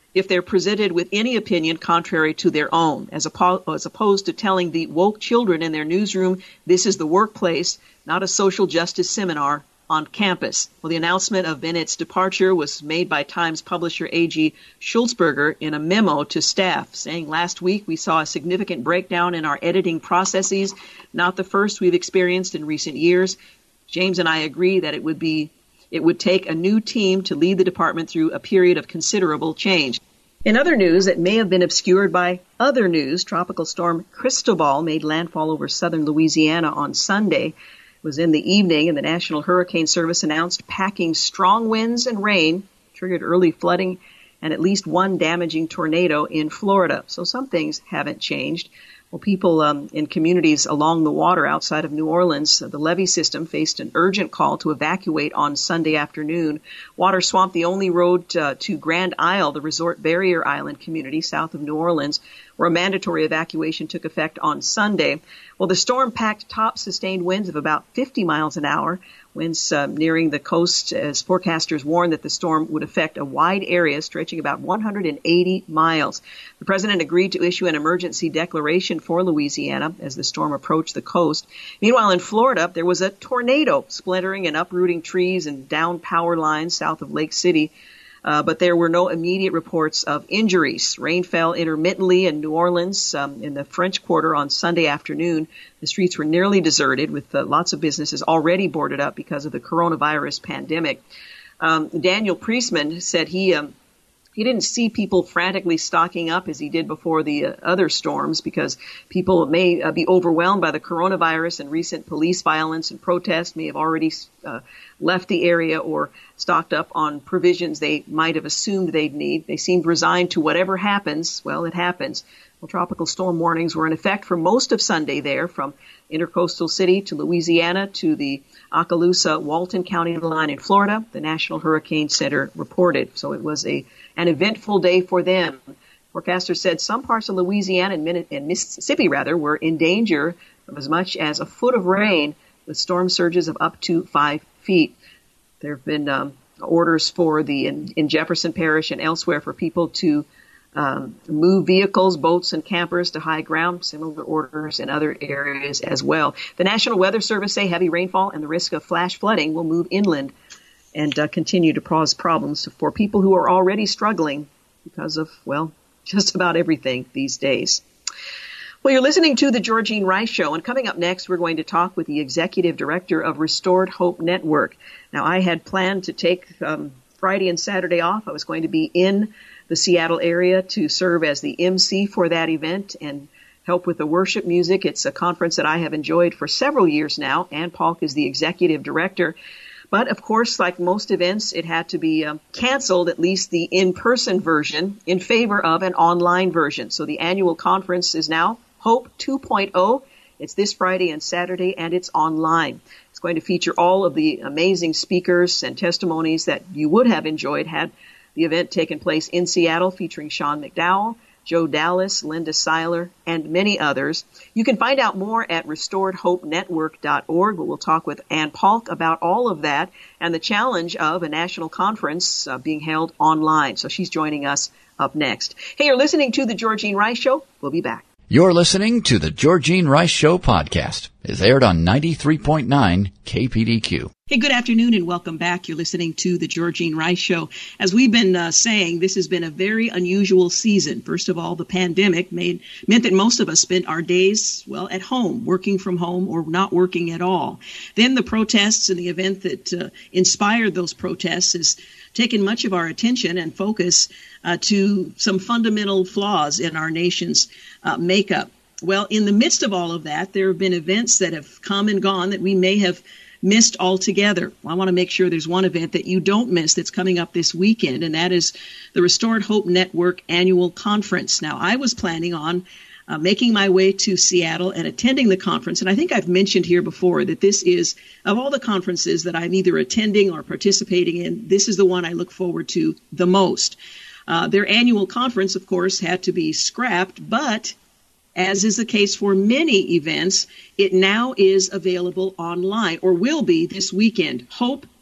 if they're presented with any opinion contrary to their own, as, oppo- as opposed to telling the woke children in their newsroom, this is the workplace, not a social justice seminar on campus. Well, the announcement of Bennett's departure was made by Times publisher A G Sulzberger in a memo to staff, saying last week we saw a significant breakdown in our editing processes, not the first we've experienced in recent years. James and I agree that it would be It would take a new team to lead the department through a period of considerable change. In other news that may have been obscured by other news, Tropical Storm Cristobal made landfall over southern Louisiana on Sunday. It was in the evening, and the National Hurricane Service announced packing strong winds and rain triggered early flooding and at least one damaging tornado in Florida. So some things haven't changed. Well, people um, in communities along the water outside of New Orleans, uh, the levee system faced an urgent call to evacuate on Sunday afternoon. Water swamped the only road uh, to Grand Isle, the resort barrier island community south of New Orleans, where a mandatory evacuation took effect on Sunday. Well, the storm packed top sustained winds of about fifty miles an hour, winds uh, nearing the coast as forecasters warned that the storm would affect a wide area stretching about one hundred eighty miles. The president agreed to issue an emergency declaration for Louisiana as the storm approached the coast. Meanwhile, in Florida, there was a tornado splintering and uprooting trees and down power lines south of Lake City. Uh, but there were no immediate reports of injuries. Rain fell intermittently in New Orleans um, in the French Quarter on Sunday afternoon. The streets were nearly deserted, with uh, lots of businesses already boarded up because of the coronavirus pandemic. Um, Daniel Priestman said he um, he didn't see people frantically stocking up as he did before the uh, other storms, because people may uh, be overwhelmed by the coronavirus, and recent police violence and protests may have already uh, left the area or stocked up on provisions they might have assumed they'd need. They seemed resigned to whatever happens. Well, it happens. Well, tropical storm warnings were in effect for most of Sunday there, from Intercoastal City to Louisiana to the Okaloosa-Walton County line in Florida, the National Hurricane Center reported. So it was a an eventful day for them. Forecasters said some parts of Louisiana and, and Mississippi, rather, were in danger of as much as a foot of rain, with storm surges of up to five feet. There have been um, orders for the in, in Jefferson Parish and elsewhere for people to um, move vehicles, boats, and campers to high ground. Similar orders in other areas as well. The National Weather Service say heavy rainfall and the risk of flash flooding will move inland and uh, continue to cause problems for people who are already struggling because of, well, just about everything these days. Well, you're listening to The Georgene Rice Show, and coming up next, we're going to talk with the executive director of Restored Hope Network. Now, I had planned to take um, Friday and Saturday off. I was going to be in the Seattle area to serve as the M C for that event and help with the worship music. It's a conference that I have enjoyed for several years now. Ann Paulk is the executive director. But, of course, like most events, it had to be um, canceled, at least the in-person version, in favor of an online version. So the annual conference is now Hope two point oh. It's this Friday and Saturday, and it's online. It's going to feature all of the amazing speakers and testimonies that you would have enjoyed had the event taken place in Seattle, featuring Sean McDowell, Joe Dallas, Linda Seiler, and many others. You can find out more at restored hope network dot org, but we'll talk with Ann Paulk about all of that and the challenge of a national conference uh, being held online. So she's joining us up next. Hey, you're listening to The Georgene Rice Show. We'll be back. You're listening to the Georgene Rice Show podcast. It's aired on ninety-three point nine K P D Q. Hey, good afternoon and welcome back. You're listening to the Georgene Rice Show. As we've been uh, saying, this has been a very unusual season. First of all, the pandemic made meant that most of us spent our days, well, at home, working from home or not working at all. Then the protests and the event that uh, inspired those protests has taken much of our attention and focus uh, to some fundamental flaws in our nation's uh, makeup. Well, in the midst of all of that, there have been events that have come and gone that we may have missed altogether. Well, I want to make sure there's one event that you don't miss that's coming up this weekend, and that is the Restored Hope Network Annual Conference. Now, I was planning on uh, making my way to Seattle and attending the conference, and I think I've mentioned here before that this is, of all the conferences that I'm either attending or participating in, this is the one I look forward to the most. Uh, their annual conference, of course, had to be scrapped, but as is the case for many events, it now is available online, or will be this weekend. Hope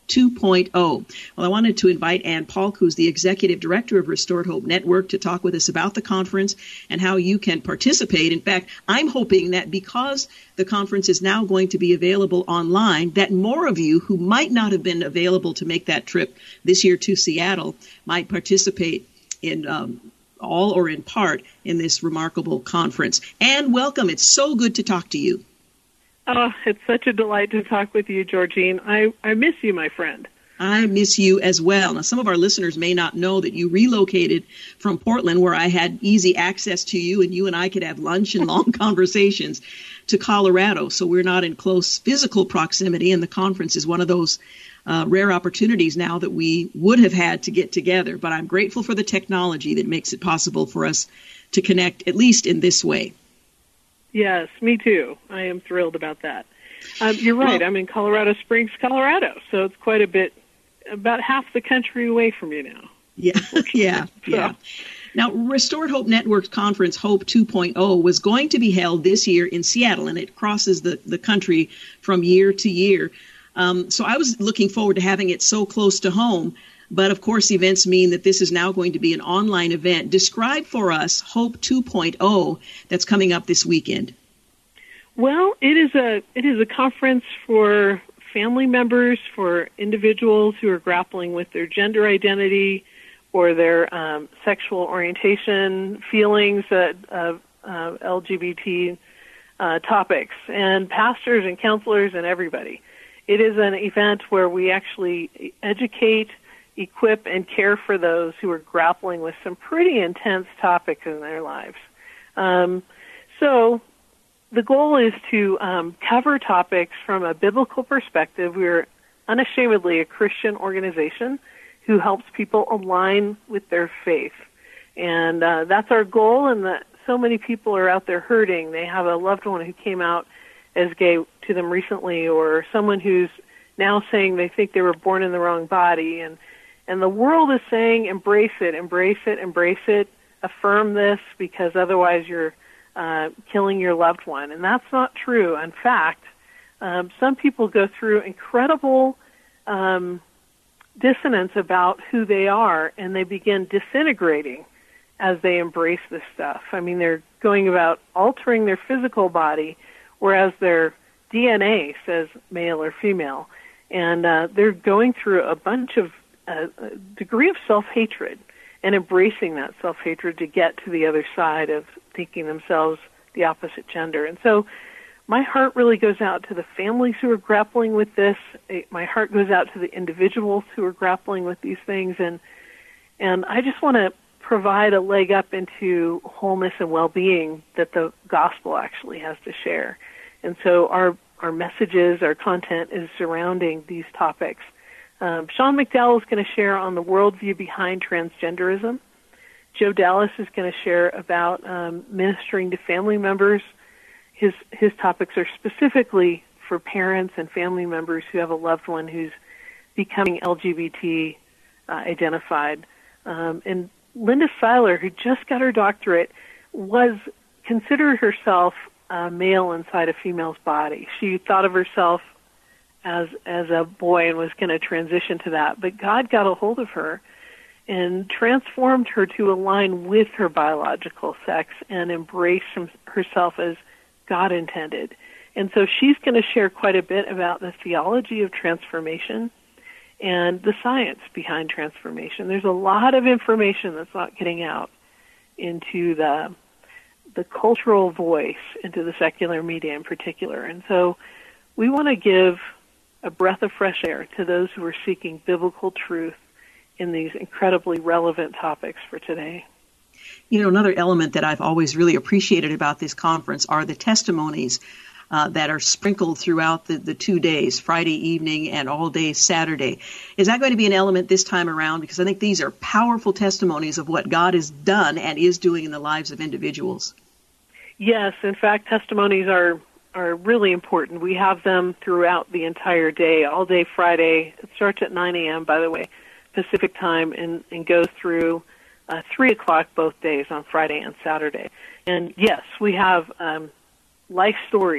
two point oh. Well, I wanted to invite Ann Paulk, who's the executive director of Restored Hope Network, to talk with us about the conference and how you can participate. In fact, I'm hoping that because the conference is now going to be available online, that more of you who might not have been available to make that trip this year to Seattle might participate in um, all or in part in this remarkable conference. Ann, welcome. It's so good to talk to you. Oh, it's such a delight to talk with you, Georgene. I, I miss you, my friend. I miss you as well. Now, some of our listeners may not know that you relocated from Portland, where I had easy access to you, and you and I could have lunch and long conversations, to Colorado. So we're not in close physical proximity, and the conference is one of those uh, rare opportunities now that we would have had to get together. But I'm grateful for the technology that makes it possible for us to connect, at least in this way. Yes, me too. I am thrilled about that. Um, you're right. Well, I'm in Colorado Springs, Colorado, so it's quite a bit, about half the country away from you now. Yeah, yeah, yeah. Now, Restored Hope Network's conference, Hope two point oh, was going to be held this year in Seattle, and it crosses the, the country from year to year. Um, so I was looking forward to having it so close to home. But, of course, events mean that this is now going to be an online event. Describe for us Hope two point oh that's coming up this weekend. Well, it is a it is a conference for family members, for individuals who are grappling with their gender identity or their um, sexual orientation, feelings, uh, uh, uh, L G B T uh, topics, and pastors and counselors and everybody. It is an event where we actually educate, equip, and care for those who are grappling with some pretty intense topics in their lives. Um, so the goal is to um, cover topics from a biblical perspective. We're unashamedly a Christian organization who helps people align with their faith. And uh, that's our goal, and that so many people are out there hurting. They have a loved one who came out as gay to them recently, or someone who's now saying they think they were born in the wrong body, and And the world is saying, embrace it, embrace it, embrace it, affirm this, because otherwise you're uh, killing your loved one. And that's not true. In fact, um, some people go through incredible um, dissonance about who they are, and they begin disintegrating as they embrace this stuff. I mean, they're going about altering their physical body, whereas their D N A says male or female. And uh, they're going through a bunch of a degree of self-hatred and embracing that self-hatred to get to the other side of thinking themselves the opposite gender. And so my heart really goes out to the families who are grappling with this. My heart goes out to the individuals who are grappling with these things. And and I just want to provide a leg up into wholeness and well-being that the gospel actually has to share. And so our, our messages, our content is surrounding these topics. Um, Sean McDowell is going to share on the worldview behind transgenderism. Joe Dallas is going to share about um, ministering to family members. His his topics are specifically for parents and family members who have a loved one who's becoming L G B T uh, identified. Um, and Linda Seiler, who just got her doctorate, was considered herself a male inside a female's body. She thought of herself as as a boy and was going to transition to that. But God got a hold of her and transformed her to align with her biological sex and embrace herself as God intended. And so she's going to share quite a bit about the theology of transformation and the science behind transformation. There's a lot of information that's not getting out into the the cultural voice, into the secular media in particular. And so we want to give a breath of fresh air to those who are seeking biblical truth in these incredibly relevant topics for today. You know, another element that I've always really appreciated about this conference are the testimonies uh, that are sprinkled throughout the, the two days, Friday evening and all day Saturday. Is that going to be an element this time around? Because I think these are powerful testimonies of what God has done and is doing in the lives of individuals. Yes, in fact, testimonies are are really important. We have them throughout the entire day, all day Friday. It starts at nine a.m., by the way, Pacific time, and, and goes through uh, three o'clock both days on Friday and Saturday. And yes, we have um, life stories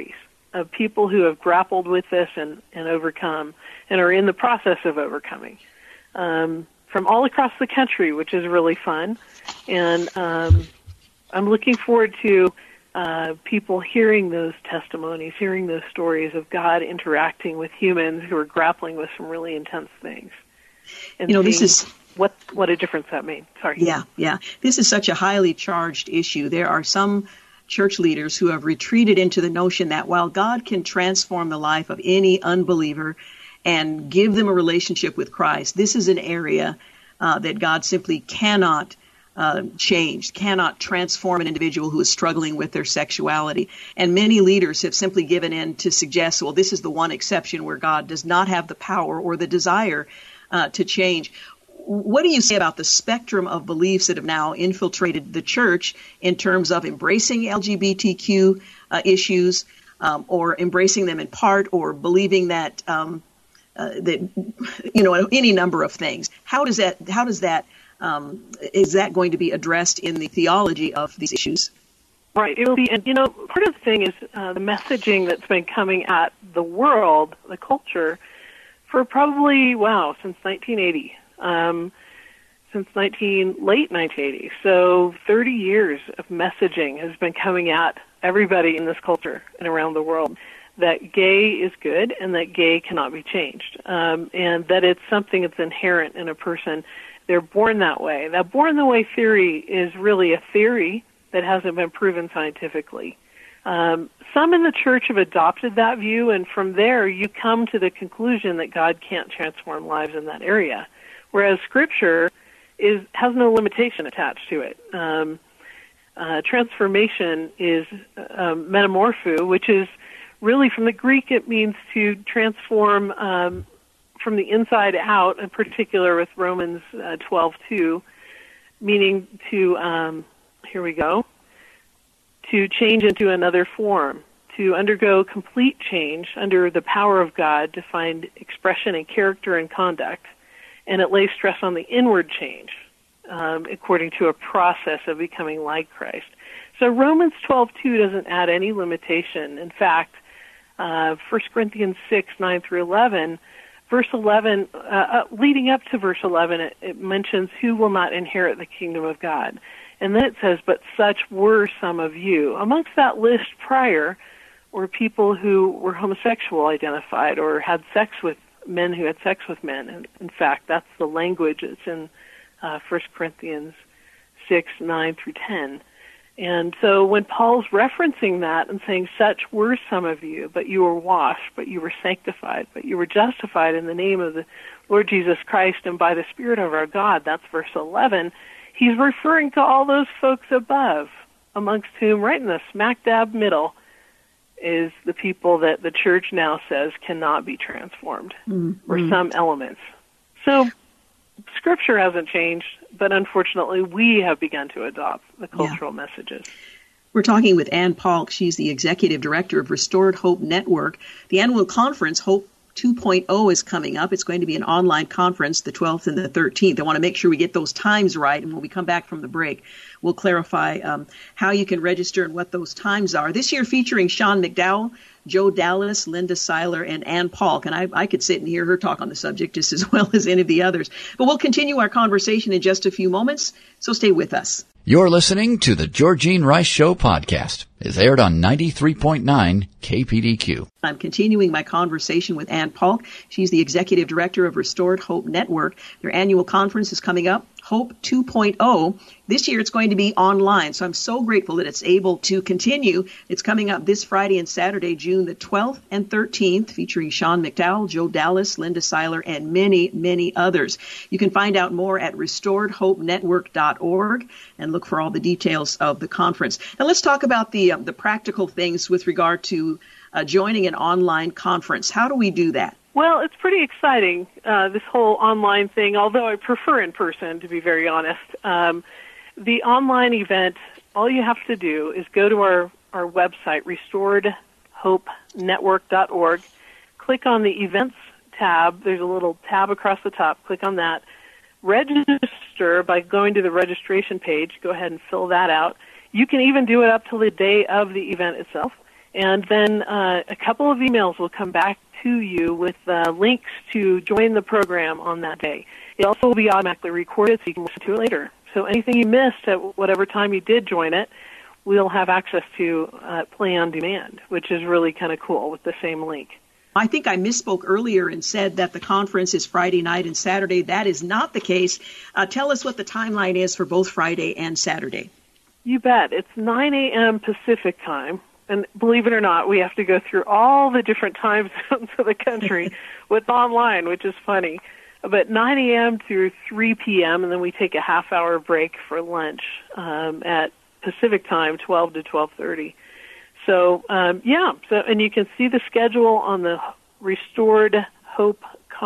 of people who have grappled with this and, and overcome and are in the process of overcoming um, from all across the country, which is really fun. And um, I'm looking forward to uh, people hearing those testimonies, hearing those stories of God interacting with humans who are grappling with some really intense things. And you know, this is what what a difference that made. Sorry. Yeah, yeah. This is such a highly charged issue. There are some church leaders who have retreated into the notion that while God can transform the life of any unbeliever and give them a relationship with Christ, this is an area uh, that God simply cannot uh, change, cannot transform an individual who is struggling with their sexuality. And many leaders have simply given in to suggest, well, this is the one exception where God does not have the power or the desire uh, to change. What do you say about the spectrum of beliefs that have now infiltrated the church in terms of embracing L G B T Q uh, issues um, or embracing them in part or believing that, um, uh, that, you know, any number of things? How does that, how does that, um, is that going to be addressed in the theology of these issues? Right. It will be, and you know, part of the thing is uh, the messaging that's been coming at the world, the culture, for probably, wow, since nineteen eighty. Um, since nineteen late nineteen eighty. So thirty years of messaging has been coming at everybody in this culture and around the world that gay is good and that gay cannot be changed, um, and that it's something that's inherent in a person. They're born that way. That born that way theory is really a theory that hasn't been proven scientifically. Um, some in the church have adopted that view, and from there you come to the conclusion that God can't transform lives in that area. Whereas Scripture is has no limitation attached to it. Um, uh, transformation is um, metamorpho, which is really from the Greek it means to transform um, from the inside out, in particular with Romans uh, twelve two, meaning to, um, here we go, to change into another form, to undergo complete change under the power of God to find expression in character and conduct. And it lays stress on the inward change, um, according to a process of becoming like Christ. So Romans twelve two doesn't add any limitation. In fact, uh, First Corinthians six nine through eleven, verse eleven, uh, uh, leading up to verse eleven, it, it mentions who will not inherit the kingdom of God. And then it says, but such were some of you. Amongst that list prior were people who were homosexual identified or had sex with men who had sex with men. And in fact, that's the language that's in uh, First Corinthians six, nine through ten. And so when Paul's referencing that and saying, such were some of you, but you were washed, but you were sanctified, but you were justified in the name of the Lord Jesus Christ and by the Spirit of our God, that's verse eleven, he's referring to all those folks above, amongst whom, right in the smack dab middle, is the people that the church now says cannot be transformed, mm-hmm. or some elements. So Scripture hasn't changed, but unfortunately we have begun to adopt the cultural yeah. messages. We're talking with Ann Paulk. She's the Executive Director of Restored Hope Network. The annual conference, Hope two point oh, is coming up. It's going to be an online conference, the twelfth and the thirteenth. I want to make sure we get those times right, and when we come back from the break, we'll clarify um, how you can register and what those times are. This year featuring Sean McDowell, Joe Dallas, Linda Seiler, and Ann Paulk. And I, I could sit and hear her talk on the subject just as well as any of the others. But we'll continue our conversation in just a few moments, so stay with us. You're listening to the Georgene Rice Show podcast. It's aired on ninety-three point nine K P D Q. I'm continuing my conversation with Ann Paulk. She's the Executive Director of Restored Hope Network. Their annual conference is coming up, Hope two point oh. This year it's going to be online, so I'm so grateful that it's able to continue. It's coming up this Friday and Saturday, June the twelfth and thirteenth, featuring Sean McDowell, Joe Dallas, Linda Seiler, and many, many others. You can find out more at restored hope network dot org and look for all the details of the conference. Now let's talk about the, uh, the practical things with regard to uh, joining an online conference. How do we do that? Well, it's pretty exciting, uh, this whole online thing, although I prefer in person, to be very honest. Um, the online event, all you have to do is go to our, our website, restored hope network dot org, click on the events tab. There's a little tab across the top. Click on that. Register by going to the registration page. Go ahead and fill that out. You can even do it up till the day of the event itself. And then uh, a couple of emails will come back to you with uh, links to join the program on that day. It also will be automatically recorded so you can listen to it later. So anything you missed at whatever time you did join it, we'll have access to uh, play on demand, which is really kind of cool with the same link. I think I misspoke earlier and said that the conference is Friday night and Saturday. That is not the case. Uh, tell us what the timeline is for both Friday and Saturday. You bet. It's nine a.m. Pacific time. And believe it or not, we have to go through all the different time zones of the country with online, which is funny. But nine a.m. through three p.m., and then we take a half-hour break for lunch um, at Pacific time, twelve to twelve thirty. So, um, yeah, so and you can see the schedule on the Restored Hope,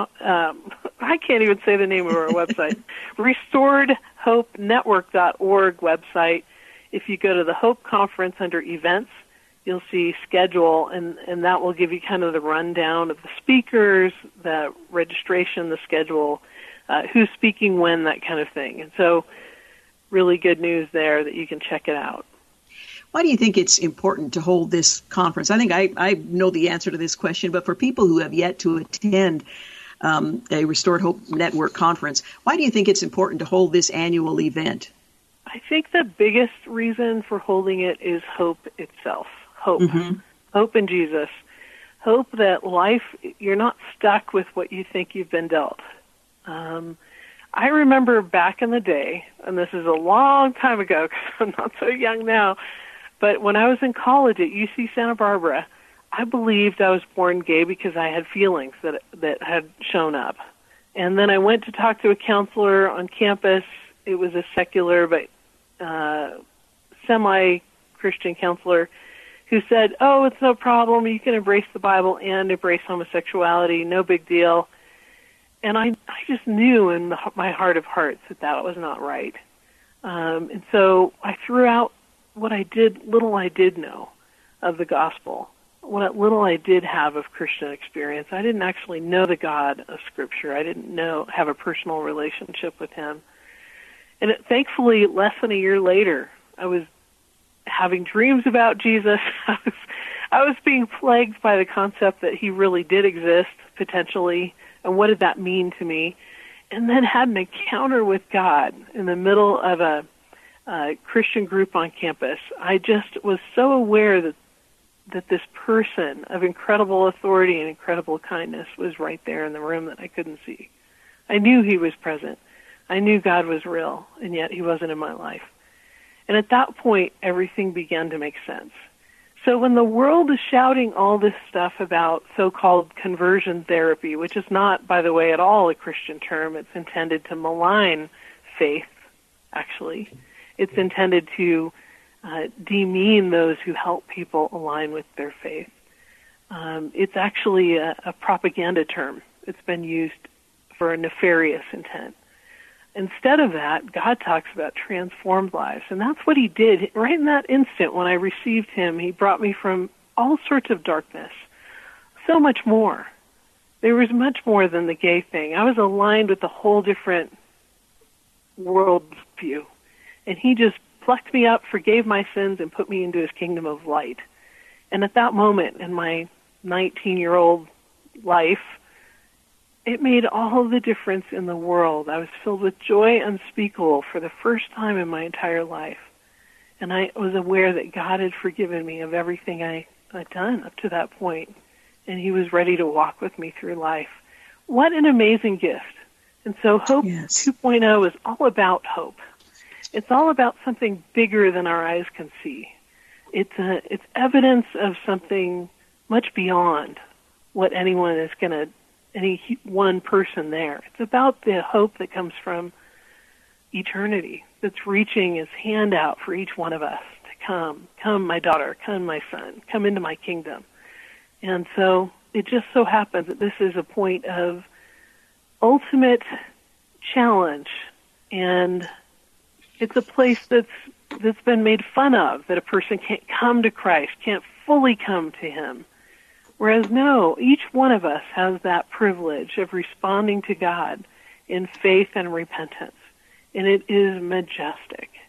um, I can't even say the name of our website, restored hope network dot org website. If you go to the Hope Conference under Events, you'll see schedule, and, and that will give you kind of the rundown of the speakers, the registration, the schedule, uh, who's speaking when, that kind of thing. And so really good news there that you can check it out. Why do you think it's important to hold this conference? I think I, I know the answer to this question, but for people who have yet to attend um, a Restored Hope Network conference, why do you think it's important to hold this annual event? I think the biggest reason for holding it is hope itself. Hope. Mm-hmm. Hope in Jesus. Hope that life, you're not stuck with what you think you've been dealt. Um, I remember back in the day, and this is a long time ago because I'm not so young now, but when I was in college at U C Santa Barbara, I believed I was born gay because I had feelings that that had shown up. And then I went to talk to a counselor on campus. It was a secular but uh, semi-Christian counselor who said, oh, it's no problem. You can embrace the Bible and embrace homosexuality. No big deal. And I, I just knew in the, my heart of hearts that that was not right. Um, and so I threw out what I did, little I did know of the gospel, what little I did have of Christian experience. I didn't actually know the God of Scripture. I didn't know, have a personal relationship with him. And it, thankfully, less than a year later, I was having dreams about Jesus. I was, I was being plagued by the concept that he really did exist, potentially, and what did that mean to me? And then had an encounter with God in the middle of a, a Christian group on campus. I just was so aware that that this person of incredible authority and incredible kindness was right there in the room that I couldn't see. I knew he was present. I knew God was real, and yet he wasn't in my life. And at that point, everything began to make sense. So when the world is shouting all this stuff about so-called conversion therapy, which is not, by the way, at all a Christian term, it's intended to malign faith, actually. It's intended to uh, demean those who help people align with their faith. Um, it's actually a, a propaganda term. It's been used for a nefarious intent. Instead of that, God talks about transformed lives, and that's what he did. Right in that instant when I received him, he brought me from all sorts of darkness, so much more. There was much more than the gay thing. I was aligned with a whole different worldview, and he just plucked me up, forgave my sins, and put me into his kingdom of light. And at that moment in my nineteen-year-old life, it made all the difference in the world. I was filled with joy unspeakable for the first time in my entire life. And I was aware that God had forgiven me of everything I had done up to that point, and he was ready to walk with me through life. What an amazing gift. And so Hope yes. two point oh is all about hope. It's all about something bigger than our eyes can see. It's a, it's evidence of something much beyond what anyone is going to any one person there. It's about the hope that comes from eternity, that's reaching his hand out for each one of us to come, come my daughter, come my son, come into my kingdom. And so it just so happens that this is a point of ultimate challenge, and it's a place that's that's been made fun of, that a person can't come to Christ, can't fully come to him. Whereas, no, each one of us has that privilege of responding to God in faith and repentance. And it is majestic.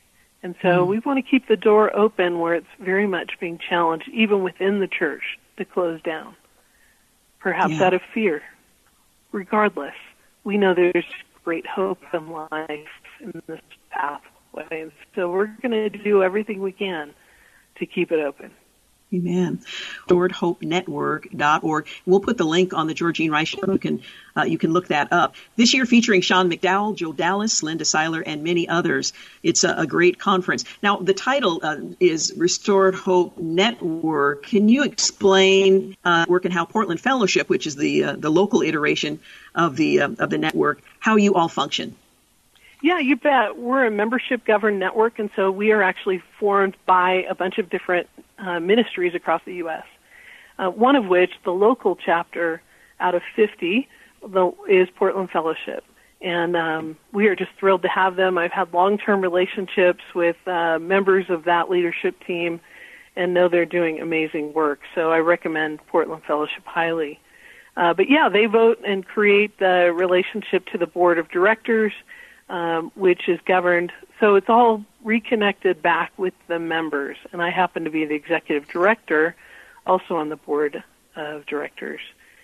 And so mm. we want to keep the door open where it's very much being challenged, even within the church, to close down, perhaps yeah. out of fear. Regardless, we know there's great hope in life in this pathway, and so we're going to do everything we can to keep it open. Amen. Restored Hope Network dot org. We'll put the link on the Georgene Rice Show. You can, uh, you can look that up. This year featuring Sean McDowell, Joe Dallas, Linda Seiler, and many others. It's a, a great conference. Now, the title uh, is Restored Hope Network. Can you explain uh, work and how Portland Fellowship, which is the uh, the local iteration of the uh, of the network, how you all function? Yeah, you bet. We're a membership-governed network, and so we are actually formed by a bunch of different uh, ministries across the U S, uh, one of which, the local chapter out of fifty, the, is Portland Fellowship. And um, we are just thrilled to have them. I've had long-term relationships with uh, members of that leadership team and know they're doing amazing work. So I recommend Portland Fellowship highly. Uh, but, yeah, they vote and create the relationship to the board of directors, Um, which is governed, so it's all reconnected back with the members. And I happen to be the executive director, also on the board of directors.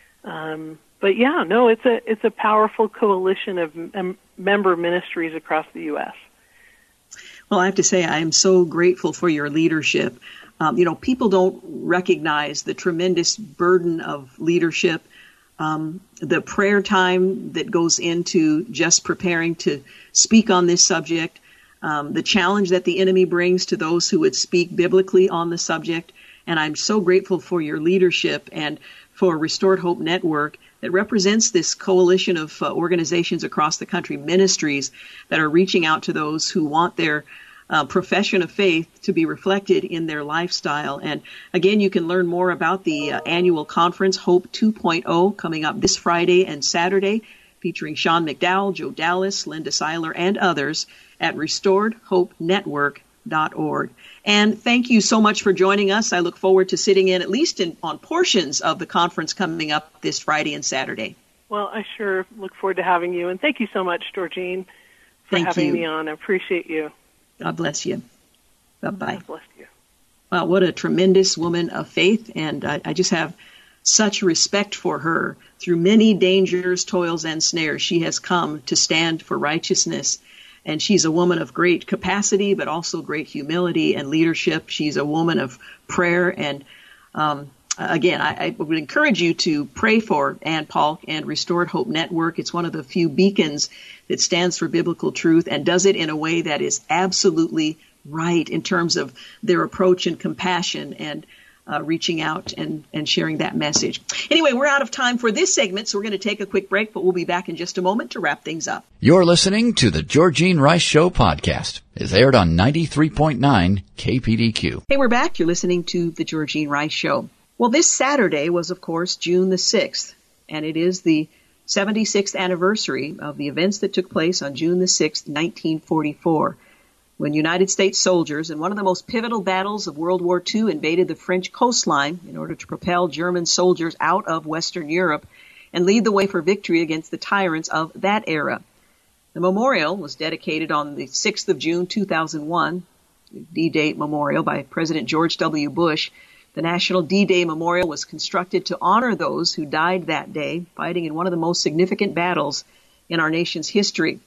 Um, but yeah, no, it's a it's a powerful coalition of m- member ministries across the U S. Well, I have to say I am so grateful for your leadership. Um, you know, people don't recognize the tremendous burden of leadership. Um, the prayer time that goes into just preparing to speak on this subject, um, the challenge that the enemy brings to those who would speak biblically on the subject. And I'm so grateful for your leadership and for Restored Hope Network that represents this coalition of uh, organizations across the country, ministries that are reaching out to those who want their Uh, profession of faith to be reflected in their lifestyle. And again, you can learn more about the uh, annual conference, Hope two point oh, coming up this Friday and Saturday, featuring Sean McDowell, Joe Dallas, Linda Seiler, and others at Restored Hope Network dot org. And thank you so much for joining us. I look forward to sitting in at least in, on portions of the conference coming up this Friday and Saturday. Well, I sure look forward to having you. And thank you so much, Georgene, for thank having you. me on. I appreciate you. God bless you. Bye-bye. God bless you. Wow, what a tremendous woman of faith, and I, I just have such respect for her. Through many dangers, toils, and snares, she has come to stand for righteousness, and she's a woman of great capacity, but also great humility and leadership. She's a woman of prayer, and um, again, I, I would encourage you to pray for Ann Paulk and Restored Hope Network. It's one of the few beacons that stands for biblical truth and does it in a way that is absolutely right in terms of their approach and compassion and uh, reaching out and, and sharing that message. Anyway, we're out of time for this segment, so we're going to take a quick break, but we'll be back in just a moment to wrap things up. You're listening to the Georgene Rice Show podcast. It's aired on ninety-three point nine K P D Q. Hey, we're back. You're listening to the Georgene Rice Show. Well, this Saturday was, of course, June the sixth, and it is the seventy-sixth anniversary of the events that took place on June the sixth, nineteen forty-four, when United States soldiers in one of the most pivotal battles of World War Two invaded the French coastline in order to propel German soldiers out of Western Europe and lead the way for victory against the tyrants of that era. The memorial was dedicated on the sixth of June, two thousand one, the D-Day Memorial by President George W. Bush. The National D-Day Memorial was constructed to honor those who died that day, fighting in one of the most significant battles in our nation's history.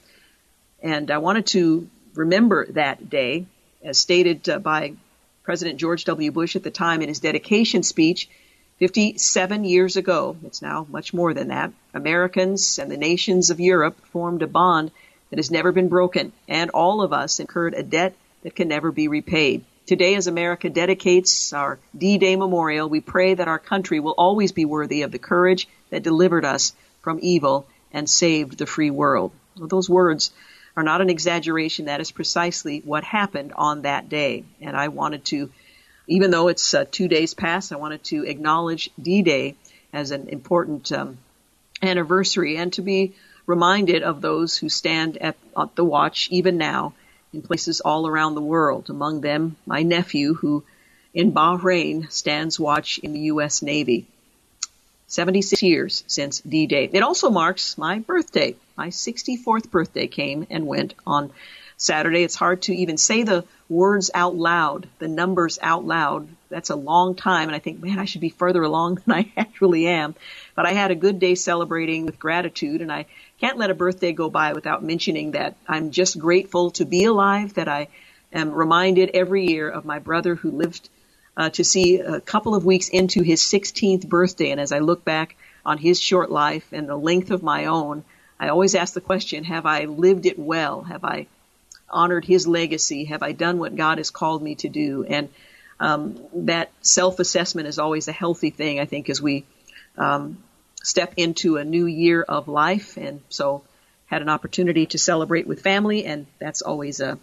And I wanted to remember that day, as stated uh, by President George W. Bush at the time in his dedication speech, fifty-seven years ago, it's now much more than that, Americans and the nations of Europe formed a bond that has never been broken, and all of us incurred a debt that can never be repaid. Today, as America dedicates our D-Day Memorial, we pray that our country will always be worthy of the courage that delivered us from evil and saved the free world. Well, those words are not an exaggeration. That is precisely what happened on that day. And I wanted to, even though it's uh, two days past, I wanted to acknowledge D-Day as an important um, anniversary and to be reminded of those who stand at, at the watch even now in places all around the world, among them my nephew, who in Bahrain stands watch in the U S Navy. seventy-six years since D-Day. It also marks my birthday. My sixty-fourth birthday came and went on Saturday. It's hard to even say the words out loud, the numbers out loud. That's a long time, and I think, man, I should be further along than I actually am. But I had a good day celebrating with gratitude, and I can't let a birthday go by without mentioning that I'm just grateful to be alive, that I am reminded every year of my brother who lived uh, to see a couple of weeks into his sixteenth birthday. And as I look back on his short life and the length of my own, I always ask the question, have I lived it well? Have I honored his legacy? Have I done what God has called me to do? And um, that self-assessment is always a healthy thing, I think, as we um, step into a new year of life. And so had an opportunity to celebrate with family, and that's always a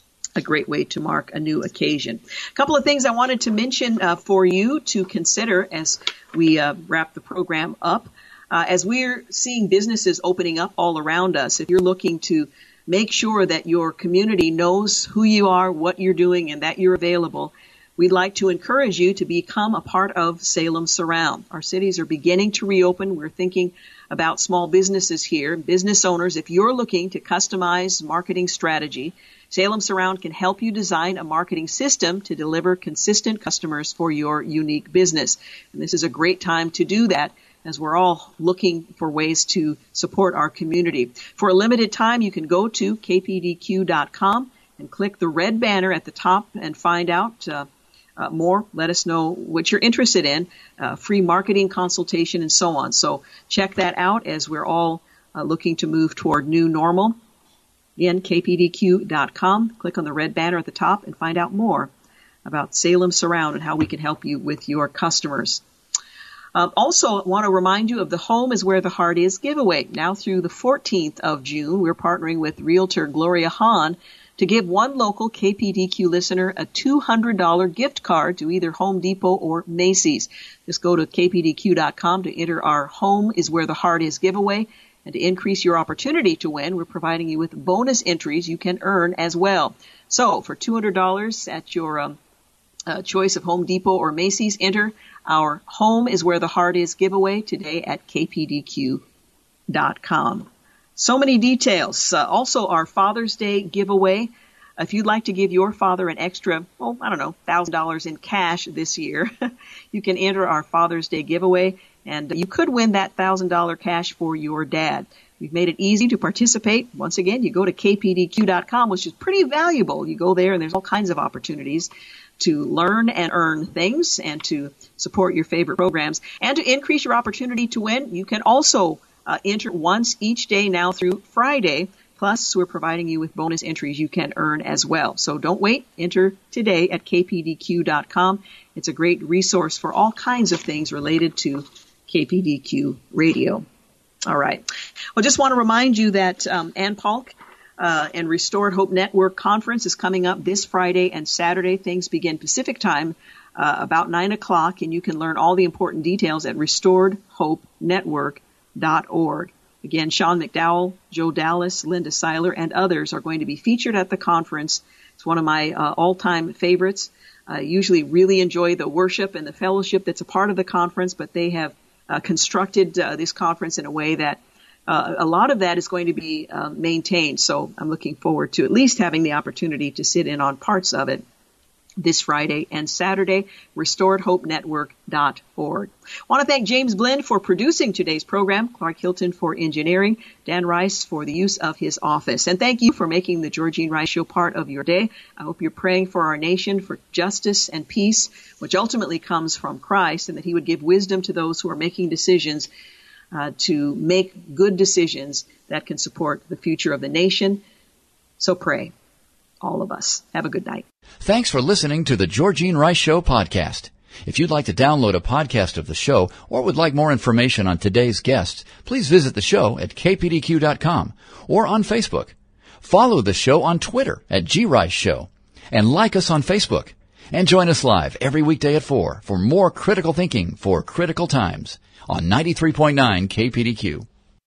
a great way to mark a new occasion. A couple of things I wanted to mention uh, for you to consider as we uh, wrap the program up. Uh, as we're seeing businesses opening up all around us, if you're looking to make sure that your community knows who you are, what you're doing, and that you're available, we'd like to encourage you to become a part of Salem Surround. Our cities are beginning to reopen. We're thinking about small businesses here, business owners. If you're looking to customize marketing strategy, Salem Surround can help you design a marketing system to deliver consistent customers for your unique business. And this is a great time to do that, as we're all looking for ways to support our community. For a limited time, you can go to K P D Q dot com and click the red banner at the top and find out uh, uh, more. Let us know what you're interested in, uh, free marketing consultation and so on. So check that out as we're all uh, looking to move toward new normal. Again, K P D Q dot com. Click on the red banner at the top and find out more about Salem Surround and how we can help you with your customers. Um, also, I want to remind you of the Home is Where the Heart Is giveaway. Now through the fourteenth of June, we're partnering with Realtor Gloria Hahn to give one local K P D Q listener a two hundred dollars gift card to either Home Depot or Macy's. Just go to K P D Q dot com to enter our Home is Where the Heart Is giveaway. And to increase your opportunity to win, we're providing you with bonus entries you can earn as well. So for two hundred dollars at your um, uh, choice of Home Depot or Macy's, enter our Home is Where the Heart Is giveaway today at K P D Q dot com. So many details. Uh, also, our Father's Day giveaway. If you'd like to give your father an extra, well, I don't know, one thousand dollars in cash this year, you can enter our Father's Day giveaway, and you could win that one thousand dollars cash for your dad. We've made it easy to participate. Once again, you go to K P D Q dot com, which is pretty valuable. You go there, and there's all kinds of opportunities to learn and earn things and to support your favorite programs. And to increase your opportunity to win, you can also uh, enter once each day now through Friday. Plus, we're providing you with bonus entries you can earn as well. So don't wait. Enter today at K P D Q dot com. It's a great resource for all kinds of things related to K P D Q radio. All right. Well, just want to remind you that um, Ann Paulk uh, and Restored Hope Network Conference is coming up this Friday and Saturday. Things begin Pacific time uh, about nine o'clock, and you can learn all the important details at restored hope network dot org. Again, Sean McDowell, Joe Dallas, Linda Seiler, and others are going to be featured at the conference. It's one of my uh, all-time favorites. I usually really enjoy the worship and the fellowship that's a part of the conference, but they have uh, constructed uh, this conference in a way that uh, a lot of that is going to be uh, maintained. So I'm looking forward to at least having the opportunity to sit in on parts of it this Friday and Saturday, restored hope network dot org. I want to thank James Blend for producing today's program, Clark Hilton for engineering, Dan Rice for the use of his office. And thank you for making the Georgene Rice Show part of your day. I hope you're praying for our nation, for justice and peace, which ultimately comes from Christ, and that he would give wisdom to those who are making decisions uh, to make good decisions that can support the future of the nation. So pray. All of us. Have a good night. Thanks for listening to the Georgene Rice Show podcast. If you'd like to download a podcast of the show or would like more information on today's guests, please visit the show at K P D Q dot com or on Facebook. Follow the show on Twitter at G Rice Show and like us on Facebook. And join us live every weekday at four for more critical thinking for critical times on ninety-three point nine K P D Q.